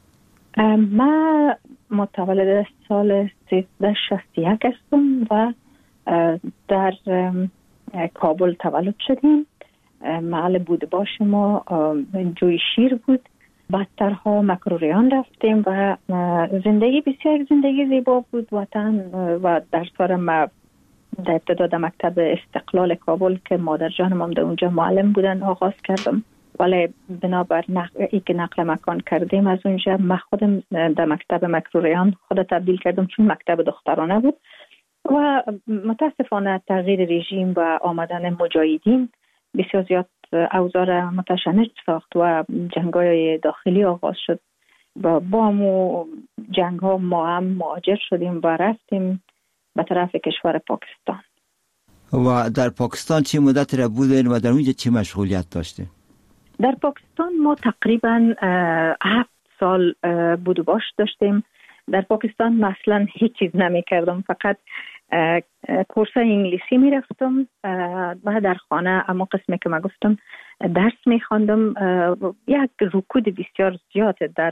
من متولد سال سیزده شصت و یک هستم و در کابل تولد شدیم. محل بود باش ما جوی شیر بود، بعدترها مکروریان رفتیم و زندگی بسیار زندگی زیبا بود. وطن و در سارم در ابتدا مکتب استقلال کابل که مادر جانم هم در اونجا معلم بودن آغاز کردم، ولی بنابر نقل ای که نقل مکان کردیم از اونجا من خودم در مکتب مکروریان خود تبدیل کردم چون مکتب دخترانه بود و متاسفانه تغییر رژیم و آمدن مجاهدین بسیار زیاد اوضاع متشنج ساخت و جنگ‌های داخلی آغاز شد. با با همو جنگ ها ما هم مهاجر شدیم و رفتیم به طرف کشور پاکستان. و در پاکستان چه مدت را بودین و در اونجا چه مشغولیت داشتین؟ در پاکستان ما تقریبا هفت سال بود و باش داشتیم. در پاکستان مثلا هیچ چیز نمی کردم، فقط کورس انگلیسی می رفتم و در خانه اما قسمی که ما گفتم درس می خواندم. یک رکود بسیار زیاد در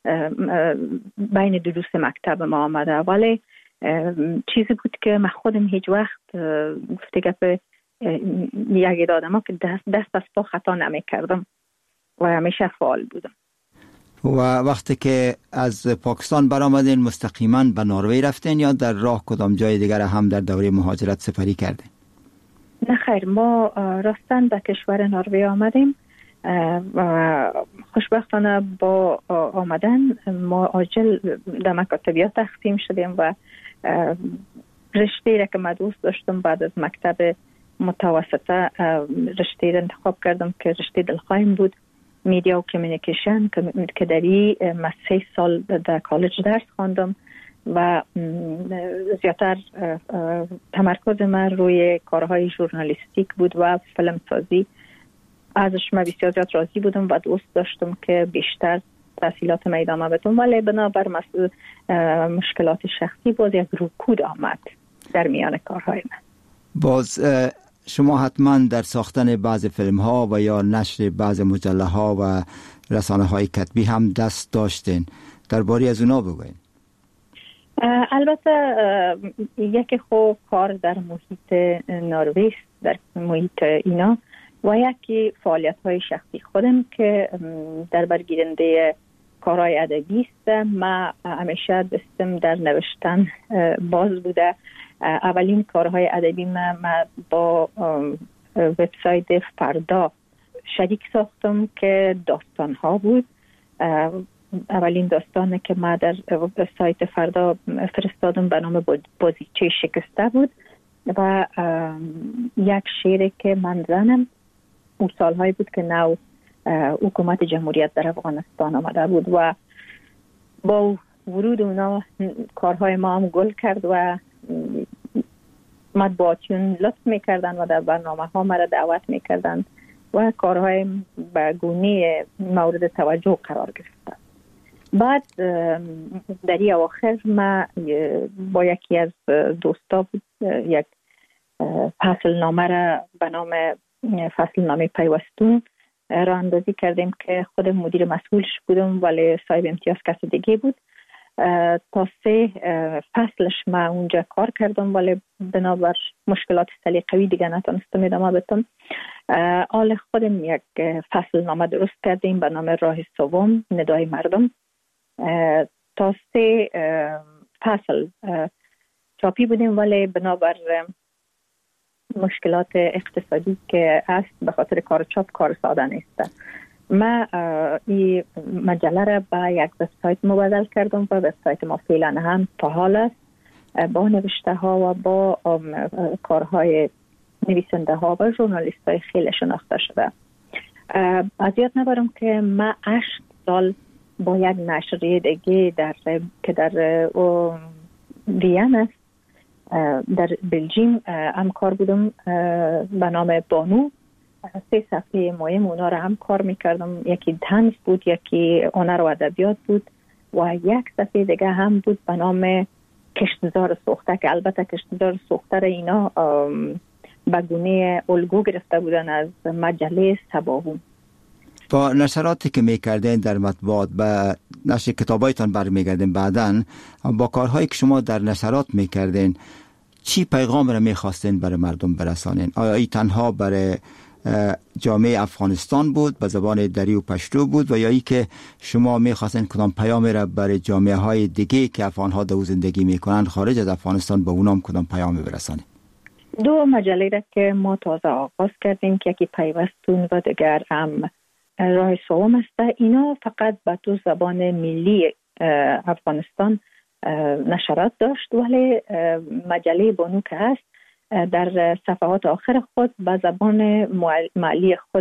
بین دروس مکتب ما آمده، ولی چیزی بود که من خودم هیچ وقت گفته گفت یک دادم که دست, دست از پا خطا نمی کردم و همیشه فعال بودم. و وقتی که از پاکستان برآمدین مستقیما به نروژ رفتین یا در راه کدام جای دیگر هم در دوره مهاجرت سپری کردین؟ نه خیر، ما راستن به کشور نروژ آمدیم و خوشبختانه با آمدن ما عاجل در مکاتبیات تقسیم شدیم و رشته را که من دوست داشتم بعد از مکتب متوسطه رشته را انتخاب کردم که رشته دلخواهیم بود، میدیا و کمیونیکیشن، که در این من سه سال در کالج درس خواندم و زیادتر تمرکز من روی کارهای ژورنالیستیک بود و فیلم سازی. ازش من بسیار زیاد راضی بودم و دوست داشتم که بیشتر تحصیلات من ادامه بدم، ولی بنابر مسئله مشکلات شخصی باز یک رکود آمد در میان کارهای من. باز شما حتما در ساختن بعض فیلم ها و یا نشر بعض مجله ها و رسانه های کتبی هم دست داشتین، درباره از اونا بگوین. البته یکی خوب کار در محیط نروژ، در محیط اینا، و یکی فعالیت های شخصی خودم که در برگیرنده کارهای ادبی است. من همیشه دستم در نوشتن باز بوده. اولین کارهای ادبی من, من با وبسایت فردا شریک ساختم که داستان ها بود. اولین داستانه که من در سایت فردا فرستادم به نام بازیچه شکسته بود و یک شعری که من زنم اون سالهایی بود که نو حکومت جمهوریت در افغانستان آمده بود و با ورود اونا کارهای ما هم گل کرد و مطبوعاتیون لطف میکردن و در برنامه ها مرا دعوت میکردن و کارهای به گونه مورد توجه قرار گرفتن. بعد در این اواخر ما با یکی از دوستا بود یک فصل نامه را به نام فصل نامه پیوستون را اندازی کردیم که خود مدیر مسئولش بودم ولی صاحب امتیاز کس دیگه بود. تا سه فصلش ما اونجا کار کردم ولی بنابر مشکلات سلیقوی دیگه نتونستم ادامه بدم. حال خودم یک فصل نامه درست کردیم به نام راه سوم ندای مردم. تا سه فصل چاپی بودیم ولی بنابر مشکلات اقتصادی که است به خاطر کار چاپ کار ساده نیست. ما این مجله را به یک وبسایت مبادل کردم و وبسایت ما فعلا هم فعال است با نوشته ها و با کارهای نویسنده ها و ژورنالیست های خیلی شناخته شده. از یاد نبرم که ما هشت سال با یک نشریه دیگه در که در وین است در بلژیم هم کار بودم به نام بانو. سه صفحه مهم اونا را هم کار میکردم، یکی طنز بود، یکی هنر و ادبیات بود و یک صفحه دیگه هم بود به نام کشتزار سوخته که البته کشتزار سوخته را اینا به گونه الگو گرفته بودن از مجله صباحون. با نشراتی که میکردین در مطبوعات به نشر کتابایتان برمیگردین، بعدن با کارهایی که شما در نشرات میکردین چی پیغام را میخواستین برای مردم برسانین؟ آیا ای تنها برای جامعه افغانستان بود به زبان دری و پشتو بود و یا ای که شما میخواستین کدام پیام را برای جامعه های دیگه که افغانها در زندگی میکنن خارج از افغانستان به اونام کدام پیام برسانین؟ دو مجله را که ما تازه آغاز کردیم که یکی پیوستون و دیگر هم راه سوم است. اینا فقط به دو زبان ملی افغانستان نشرات داشت ولی مجله بانو که هست در صفحات آخر خود به زبان محلی خود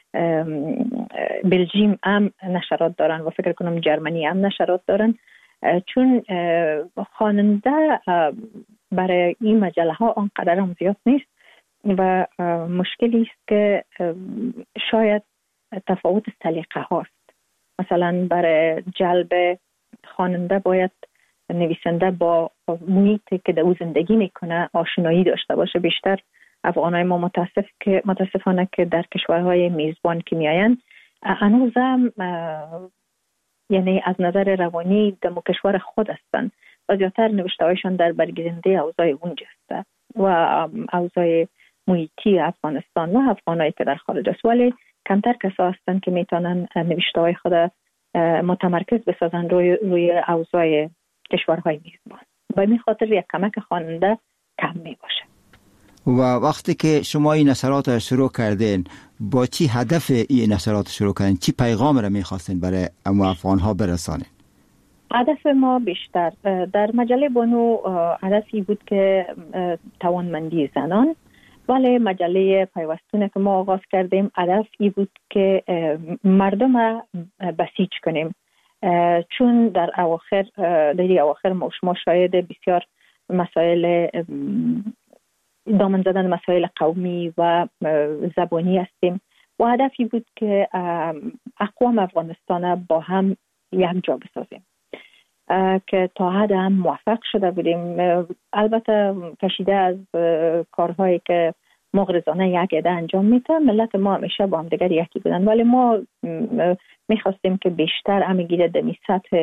بلژیم هم نشرات دارن و فکر کنم جرمنی هم نشرات دارن، چون خواننده برای این مجله ها آنقدر هم زیاد نیست و مشکلی است که شاید تفاوت سلیقه هاست. مثلا برای جلب خواننده باید نویسنده با محیطی که در او زندگی میکنه آشنایی داشته باشه. بیشتر افغانای ما متاسف که متاسفانه که در کشورهای میزبان که میاین هنوزم یعنی از نظر روانی در کشور خود هستن و زیادتر نوشته‌هایشان در برگیرنده اوضاع اونجا است و اوضاع محیطی افغانستان و افغانایی که در خارج است، ولی کمتر کسا هستن که میتونن نوشته‌های خود متمرکز بسازن روی روی اوضاع کشورهای میزبان. به این خاطر یک کمک خواننده کم می باشه. و وقتی که شما این نشرات را شروع کردین با چی هدف این نشرات شروع کردین؟ چی پیغام را میخواستین برای افغان ها برسانین؟ هدف ما بیشتر در مجله بانو هدفی بود که توانمندی زنان ولی مجله پیوستونه که ما آغاز کردیم هدف ای بود که مردم بسیج کنیم، چون در اواخر در اواخر ما شما شاید بسیار مسائل دامن زدن مسائل قومی و زبانی هستیم و هدفی بود که اقوام افغانستان با هم یک جا بسازیم که تا حد هم موفق شده بودیم. البته کشیده از کارهایی که مغرضانه یک عده انجام میده، ملت ما همیشه با هم دیگر یکی بودن، ولی ما میخواستیم که بیشتر همگی در سطح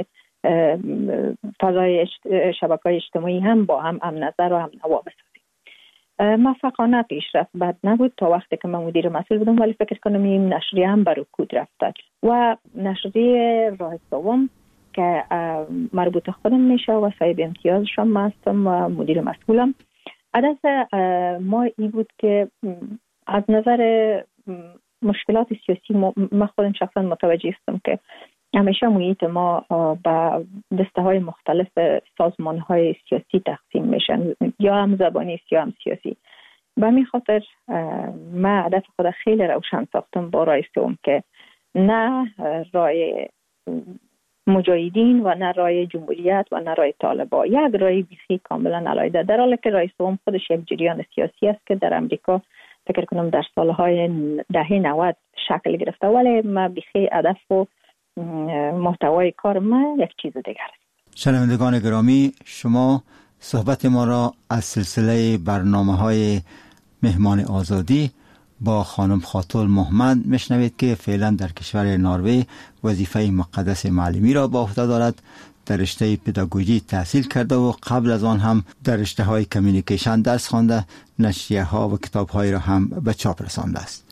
فضای شبکه‌های اجتماعی هم با هم هم نظر و هم نوا بسازیم. موفقانه پیش رفت، بد نبود تا وقتی که من مدیر مسئول بودم، ولی فکر کنم این نشریه هم بر رکود رفت و نشریه راه سوم که مربوط خودم میشه و صاحب امتیازش هم هستم و مدیر مسئولم. هدف ما این بود که از نظر مشکلات سیاسی ما خودم شخصا متوجه هستم که همیشه محیط ما با دسته های مختلف سازمان های سیاسی تقسیم میشن، یا هم زبانی یا هم سیاسی. به همین خاطر ما هدف خود خیلی روشن ساختم با راه سوم که نه راه مجاهدین و نه راه جمهوریت و نه راه طالبان، یک راه بیخی کاملا علیحده، در حالی که راه سوم خودش یک جریان سیاسی است که در امریکا فکر کنم در سالهای دهه نود شکل گرفته، ولی ما بیخی هدف و محتوای کار ما یک چیز دیگر است. شنوندگان گرامی، شما صحبت ما را از سلسله برنامه‌های مهمان آزادی با خانم خاتون محمد میشنوید که فعلا در کشور نروژ وظیفه مقدس معلمی را با عهده دارد. در رشته پداگوژی تحصیل کرده و قبل از آن هم در رشته های کمیونیکیشن درس خوانده، نشریه ها و کتاب های را هم به چاپ رسانده است.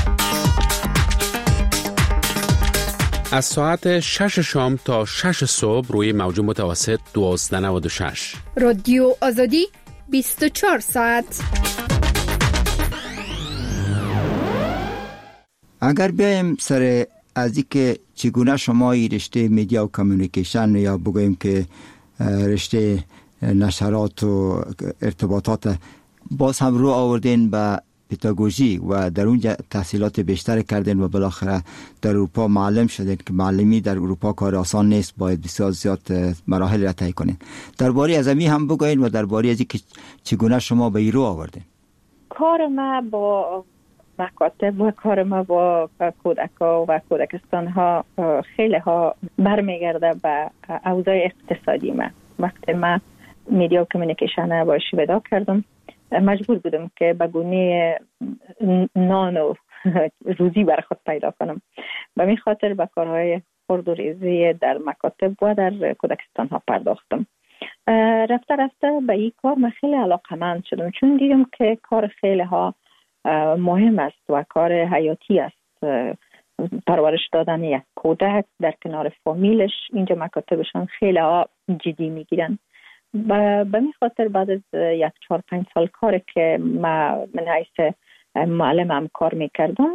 از ساعت شش شام تا شش صبح روی موج متوسط دوازده نود و شش رادیو آزادی بیست و چهار ساعت. اگر بیایم سر از اینکه چگونه شما این رشته میدیا و کمیونیکیشن یا بگوییم که رشته نشرات و ارتباطات باز هم رو آوردین به پداگوژی و در اونجا تحصیلات بیشتر کردین و بالاخره در اروپا معلم شدین که معلمی در اروپا کار آسان نیست، باید بسیار زیاد مراحل را طی کنین. درباره از امی هم بگوین و درباره از اینکه چگونه شما به این رو آوردین. کار ما با مکاتب و کار ما با کودک‌ها و کودکستان ها خیلی ها برمیگرده به اوضاع اقتصادی ما. وقتی ما میدیا و کمیونیکیشن با شیوه کردم، مجبور بودم که به گونه نان و روزی برای خود پیدا کنم. به این خاطر به کارهای خرد و ریزی در مکاتب و در کودکستان ها پرداختم. رفته رفته به این کار من خیلی علاقه‌مند شدم، چون دیدم که کار خیلی ها مهم است و کار حیاتی است. پرورش دادن یک کودک در کنار فامیلش، اینجا مکاتبشان خیلی ها جدی میگیرن. به این خاطر بعد از یک چهار پنج سال کار که ما من حیث معلم هم کار میکردم،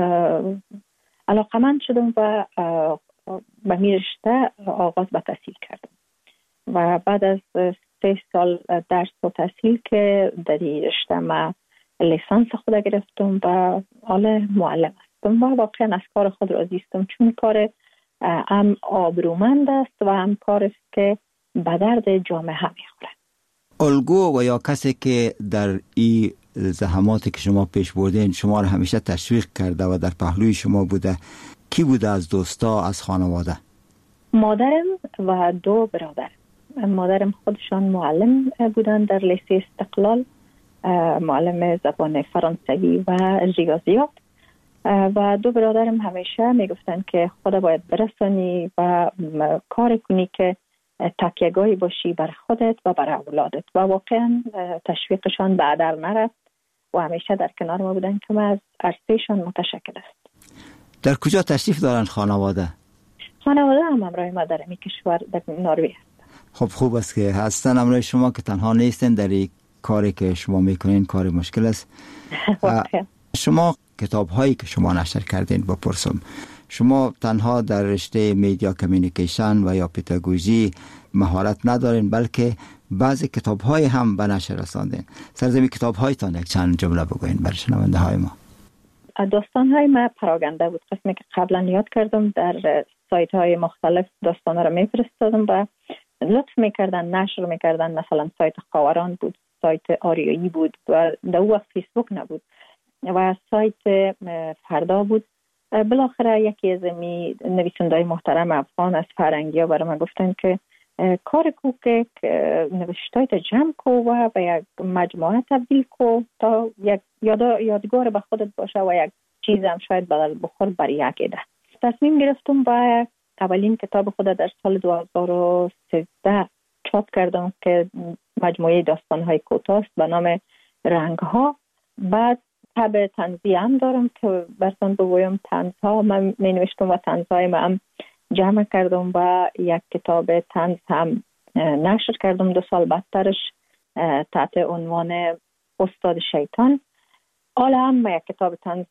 علاقه‌مند شدم و به می رشته آغاز به تحصیل کردم و بعد از سه سال درس و تحصیل که در این رشته ما لیسانس خود گرفتم و حالا معلم هستم و واقعا از کار خود راضی هستم، چون کار هم آبرومند است و هم کار است که به درد جامعه میخوره. الگو و یا کسی که در این زحماتی که شما پیش بردین شما را همیشه تشویق کرده و در پهلوی شما بوده، کی بوده از دوستا، از خانواده؟ مادرم و دو برادر. مادرم خودشان معلم بودن در لیسه استقلال، معلم زبان فرانسوی و ریاضیات، و دو برادرم همیشه میگفتن که خدا باید برسانی و کار کنی که تکیه‌گاهی باشی بر خودت و بر اولادت، و واقعا تشویقشان به هدر نرفت و همیشه در کنار ما بودن که ما از عرصهشان متشکر است. در کجا تشریف دارن خانواده؟ خانواده هم همراه ما در این کشور در نروژ هستن. خب خوب است که هستن همراه شما، که تنها نیستن در این کاری که شما میکنین. کار مشکل است. شما کتاب هایی که شما نشر کردین بپرسم، شما تنها در رشته میدیا کمیونیکیشن و یا پداگوژی مهارت ندارین، بلکه بعضی کتاب‌های هم به نشر رساندین. سرزمین کتاب‌هایتان یک چند جمله بگوین برای شنونده های ما. داستان‌های ما پراگنده بود، قسمی که قبلا یاد کردم در سایت‌های مختلف داستان‌ها را می‌فرستادم و لطف می‌کردن نشر می‌کردن. مثلا سایت خاوران بود، سایت آریایی بود و در اون وقت فیسبوک نبود و سایت فردا بود. بالاخره یکی از می نویسنده‌های محترم افغان از فرنگی‌ها برای من گفتن که کار کو که نوشته‌های تا جمع کو و به یک مجموعه تبدیل کو تا یک یاد یادگار به خودت باشه و یک چیز هم شاید بدل بخور برای یک ده. تصمیم گرفتم با اولین کتاب خود در سال دو هزار و سیزده چاپ کردم که مجموعه داستان‌های کوتاه است به نام رنگ‌ها. بعد تب طنزی هم دارم که براتون بگویم طنزها من می نوشتم و طنزهای من هم جمع کردم و یک کتاب طنز هم نشر کردم دو سال بعدترش تحت عنوان استاد شیطان. حالا هم یک کتاب طنز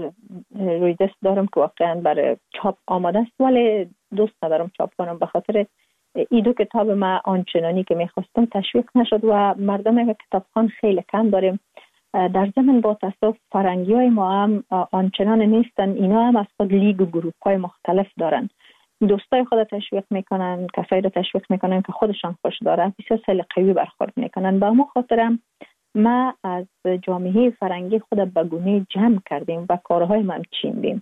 روی دست دارم که واقعا برای چاپ آماده است ولی دوست ندارم چاپ کنم به خاطر این دو کتاب ما آنچنانی که میخواستم تشویق نشد و مردم کتابخوان خیلی کم داریم. در زمین با تاسف فرنگی های ما هم آنچنان نیستن، اینا هم از خود لیگ و گروپ های مختلف دارن. دوستای خود تشویق میکنن، کسایی رو تشویق میکنن که خودشان خوش داره، بسیار سلیقه‌ای برخورد میکنن. با ما خاطرم ما از جامعه فرنگی خود به گونه جمع کردیم و کارهای ما هم چیندیم.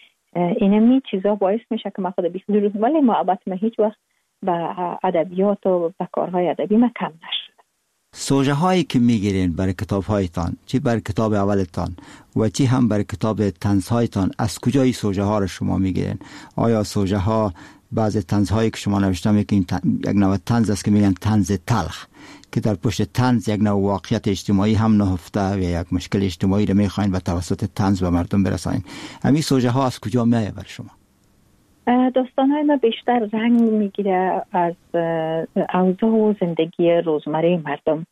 اینمی چیزا باعث میشه که ما خود بیخودی ولی محبت ما هیچ وقت به ادبیات و به کارهای ادبی ما کم نشد. سوژه هایی که میگیرین برای کتاب هایتان، چی برای کتاب اولتان و چی هم برای کتاب طنز هایتان، از کجای سوژه ها رو شما میگیرین؟ آیا سوژه ها بعضی طنز هایی که شما نوشتم یک یک نوع طنز است که میگن طنز تلخ که در پشت طنز یک نوع واقعیت اجتماعی هم نهفته و یک مشکل اجتماعی رو میخواین به توسط طنز به مردم برسانین. همین سوژه ها از کجا میاد برای شما؟ داستان‌های ما بیشتر رنگ میگیره از اوضاع و زندگی روزمره مردم.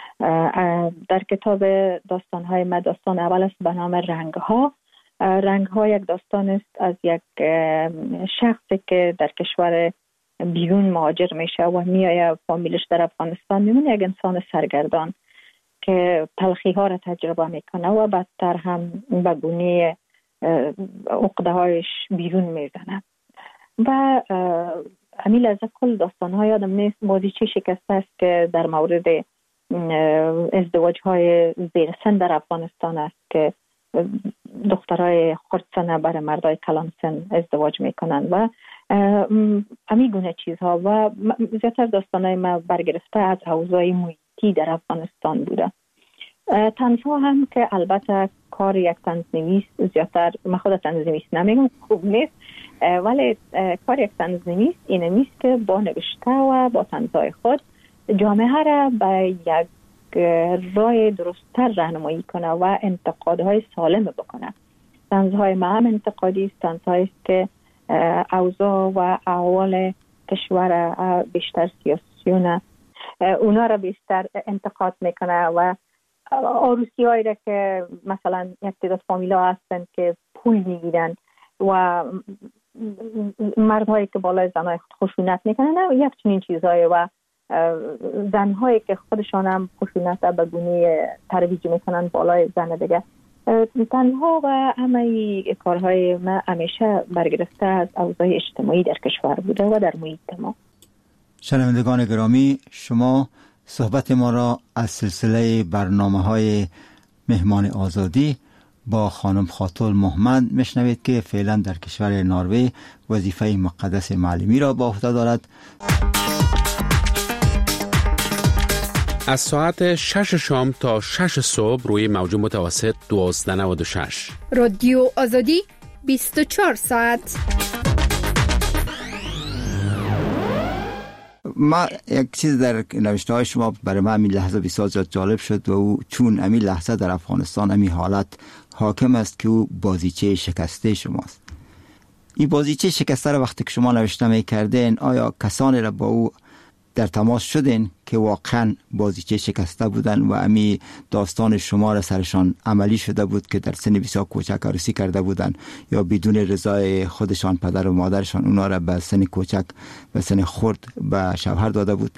در کتاب داستان‌های ما داستان اول است به نام رنگ‌ها. رنگ‌ها یک داستان است از یک شخصی که در کشور بیرون مهاجر میشه و میایه فامیلش در افغانستان میمونه، یک انسان سرگردان که تلخی‌ها را تجربه میکنه و بدتر هم به گونه عقده‌هایش بیرون میزنه. و امیل از کل داستان‌های آدم نیست. بازیچه شکسته است که در مورد ازدواج‌های زیر سن در افغانستان است که دخترای خردسنه برای مردای کلان سن ازدواج میکنن و امی گونه چیزها و زیادتر داستان‌های ما برگرفته از اوضاع محیطی در افغانستان بوده. طنزها هم که البته کار یک طنزنویس زیادتر، من خود طنزنویس نمیگم خوب نیست، ولی کار یک طنزنویس اینه نیست که با نوشته و با طنزهای خود جامعه را به یک راه درست‌تر راهنمایی کنه و انتقادهای سالم بکنه. طنزهای ما هم انتقادی است، طنزهایی است که اوضاع و احوال کشور بیشتر سیاسیونه اونا را بیشتر انتقاد میکنه و عروسی هایی را که مثلا یک تعداد فامیلا هستن که پول میگیرن و مردهایی که بالای زنهای خشونت میکنن یک چنین چیزهایی و زنهایی که خودشان هم خشونت به گونه ترویج میکنن بالای زن دیگه. تنها و همه کارهای ما همیشه برگرفته از اوضاع اجتماعی در کشور بوده و در محیط ما. شنوندگان گرامی، شما صحبت ما را از سلسله برنامه‌های مهمان آزادی با خانم خاتول محمد میشنوید که فعلا در کشور نروژ وظیفه مقدس معلمی را به عهده دارد. از ساعت شش شام تا شش صبح روی موج متوسط دوازده نود و شش رادیو آزادی بیست و چهار ساعت. ما یک چیز در نوشته های شما برای من همین لحظه بسیار زیاد جالب شد و او چون همین لحظه در افغانستان همین حالت حاکم است که او بازیچه شکسته شماست. این بازیچه شکسته را وقتی که شما نوشته می کردین آیا کسانی را با او در تماس شدین که واقعا بازیچه شکسته بودن و امی داستان شما را سرشان عملی شده بود که در سن بسیار کوچک عروسی کرده بودن یا بدون رضای خودشان پدر و مادرشان اونا را به سن کوچک و سن خرد به شوهر داده بود؟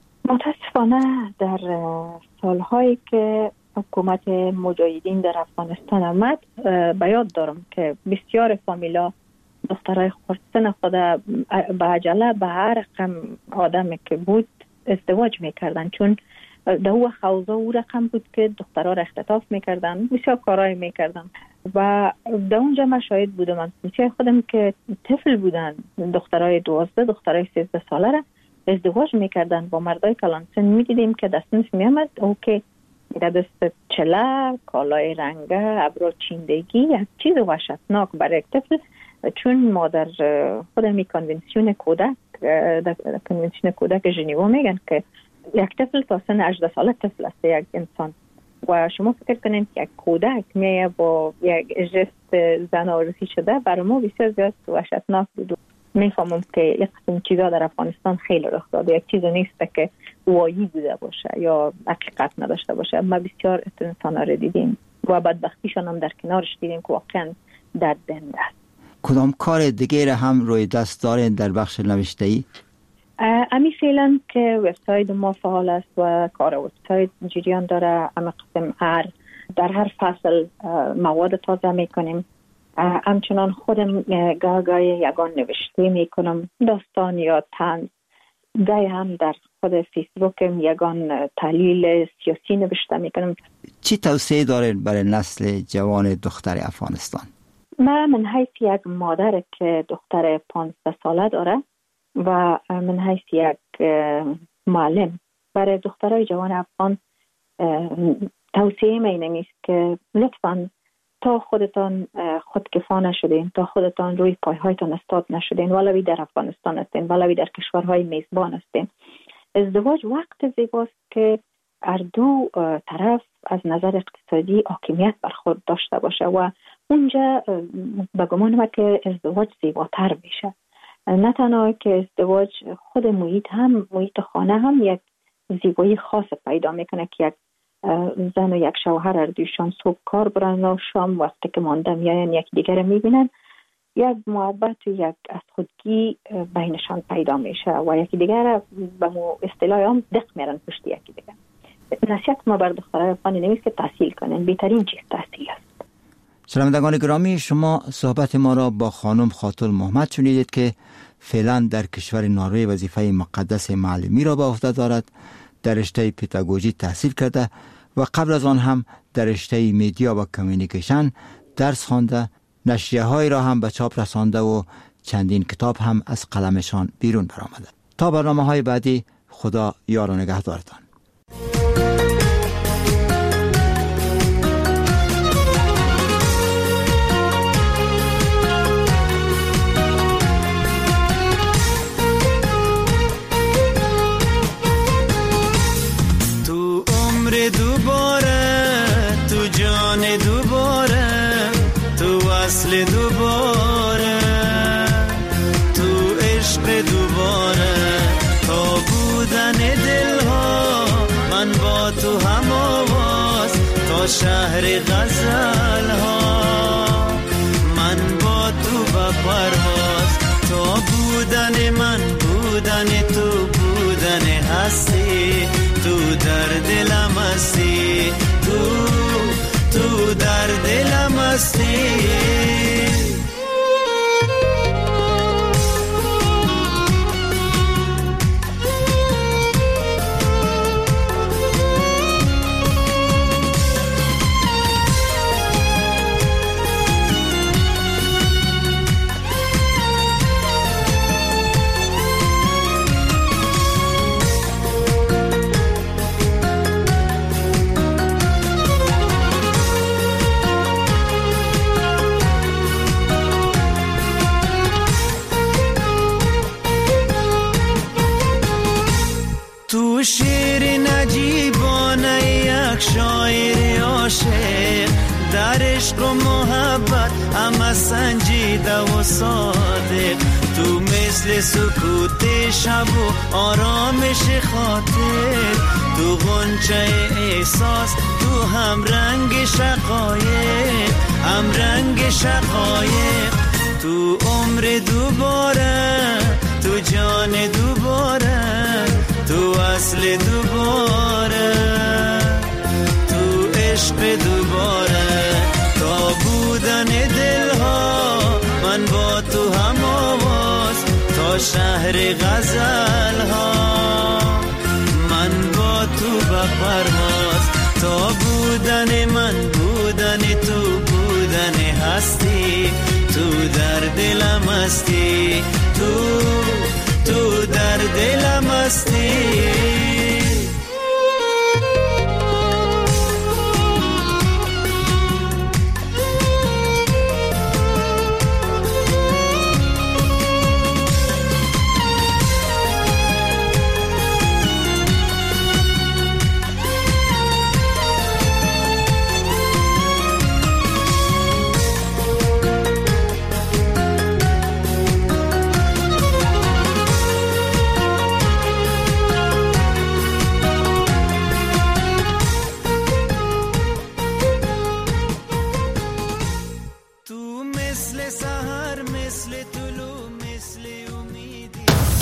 متاسفانه در سالهایی که حکومت مجاهدین در افغانستان آمد به یاد دارم که بسیار فامیلا دخترای خردسن خود به عجله به هر رقم آدمی که بود ازدواج میکردن، چون در او خوضا او رقم بود که دخترها را اختطاف میکردن، بسیار کارهای میکردن و در اونجا من شاهد بودم. من بسیار خودم که طفل بودن، دخترای دوازده دخترای سیزده ساله را ازدواج میکردن با مردای کلانسن. میدیدیم که دستنش میامد او که در دست چله، کالای رنگه، ابرو چیندگی، یک چیز وحشتناک برای یک طفل، چون ما در خودمی کنونسیون کودک در کنونسیون کودک ژنوا میگن که یک طفل تا سن هجده ساله طفل است یک انسان و شما فکر کنید که یک کودک میایه با یک جست زن عروسی شده، برای ما بسیار زیاد وحشتناک بود. میفهمم که یک قسم چیزا در افغانستان خیلی رخ داده، یک چیز نیست که وایی بوده باشه یا حقیقت نداشته باشه. ما بسیار انسانا رو دیدیم و بدبختیشان هم در کنارش دیدیم که واقعا دردنده است. کدام کار دیگه را هم روی دست دارین در بخش نوشته‌ای؟ امی فعلا که وبسایت ما فعال است و کار وبسایت جریان داره. اما قسم هر در هر فصل مواد تازه میکنیم. همچنان خودم گاه گاه یگان نوشته میکنم، داستان یا طنز. گاهی هم در خود فیسبوکم یگان تحلیل سیاسی نوشته میکنم. چی توصیه دارین برای نسل جوان دختر افغانستان؟ من من حیث یک مادر که دختر پانزده ساله داره و من حیث یک معلم برای دخترای جوان افغان توصیه من اینه است که لطفاً تا خودتان خودکفا نشدین، تا خودتان روی پایهایتان استاد نشدین، ولوی در افغانستان هستین ولوی در کشورهای میزبان هستین، ازدواج وقت زیباست که هر دو طرف از نظر اقتصادی حاکمیت بر خود داشته باشه و اونجا به گمان من که ازدواج زیباتر میشه. نه تنها که ازدواج، خود محیط هم محیط خانه هم یک زیبایی خاص پیدا میکنه که یک زن و یک شوهر هر دویشان صبح کار برن و شام وقتی که مانده میاین یک دیگر میبینن، یک محبت و یک از خودگی بینشان پیدا میشه و یکی دیگر به مو اصطلاح هم دق میرن پشت یکی دیگر. نصیحت ما بر دخترای افغانی نمیست که تحصیل کنن، بهترین چیز تحصیل است. شنوندگان گرامی، شما صحبت ما را با خانم خاتون محمد شنیدید که فعلا در کشور نروژ وظیفه مقدس معلمی را به عهده دارد. در رشته پداگوژی تحصیل کرده و قبل از آن هم در رشته میدیا و کمیونیکیشن درس خوانده، نشریه های را هم به چاپ رسانده و چندین کتاب هم از قلمشان بیرون برآمده. تا برنامه های بعدی، خدا یار و نگهدارتان. دوباره تو عشق دوباره، تا بودن دلها من با تو هم آواز، تا شهر غزل ها من با تو با پرواز، تا بودن من بودن تو بودن هستی، تو در دلم هستی، تو تو در دلم هستی. تو شیر نجیبانه یک شاعر عاشق، در عشق و محبت همه سنجیده و صادق، تو مثل مثل سکوت شب و آرامش خاطر، تو غنچه احساس، تو هم رنگ شقایق، هم رنگ شقایق، تو عمر دوباره، تو جان دوباره، تو اصل دوباره، تو عشق دوباره، تا بودن دلها من با تو هم آواز، تا شهر غزل ها من با تو به پرواز، تا بودن من بودن تو بودن هستی، تو در دلم هستی، تو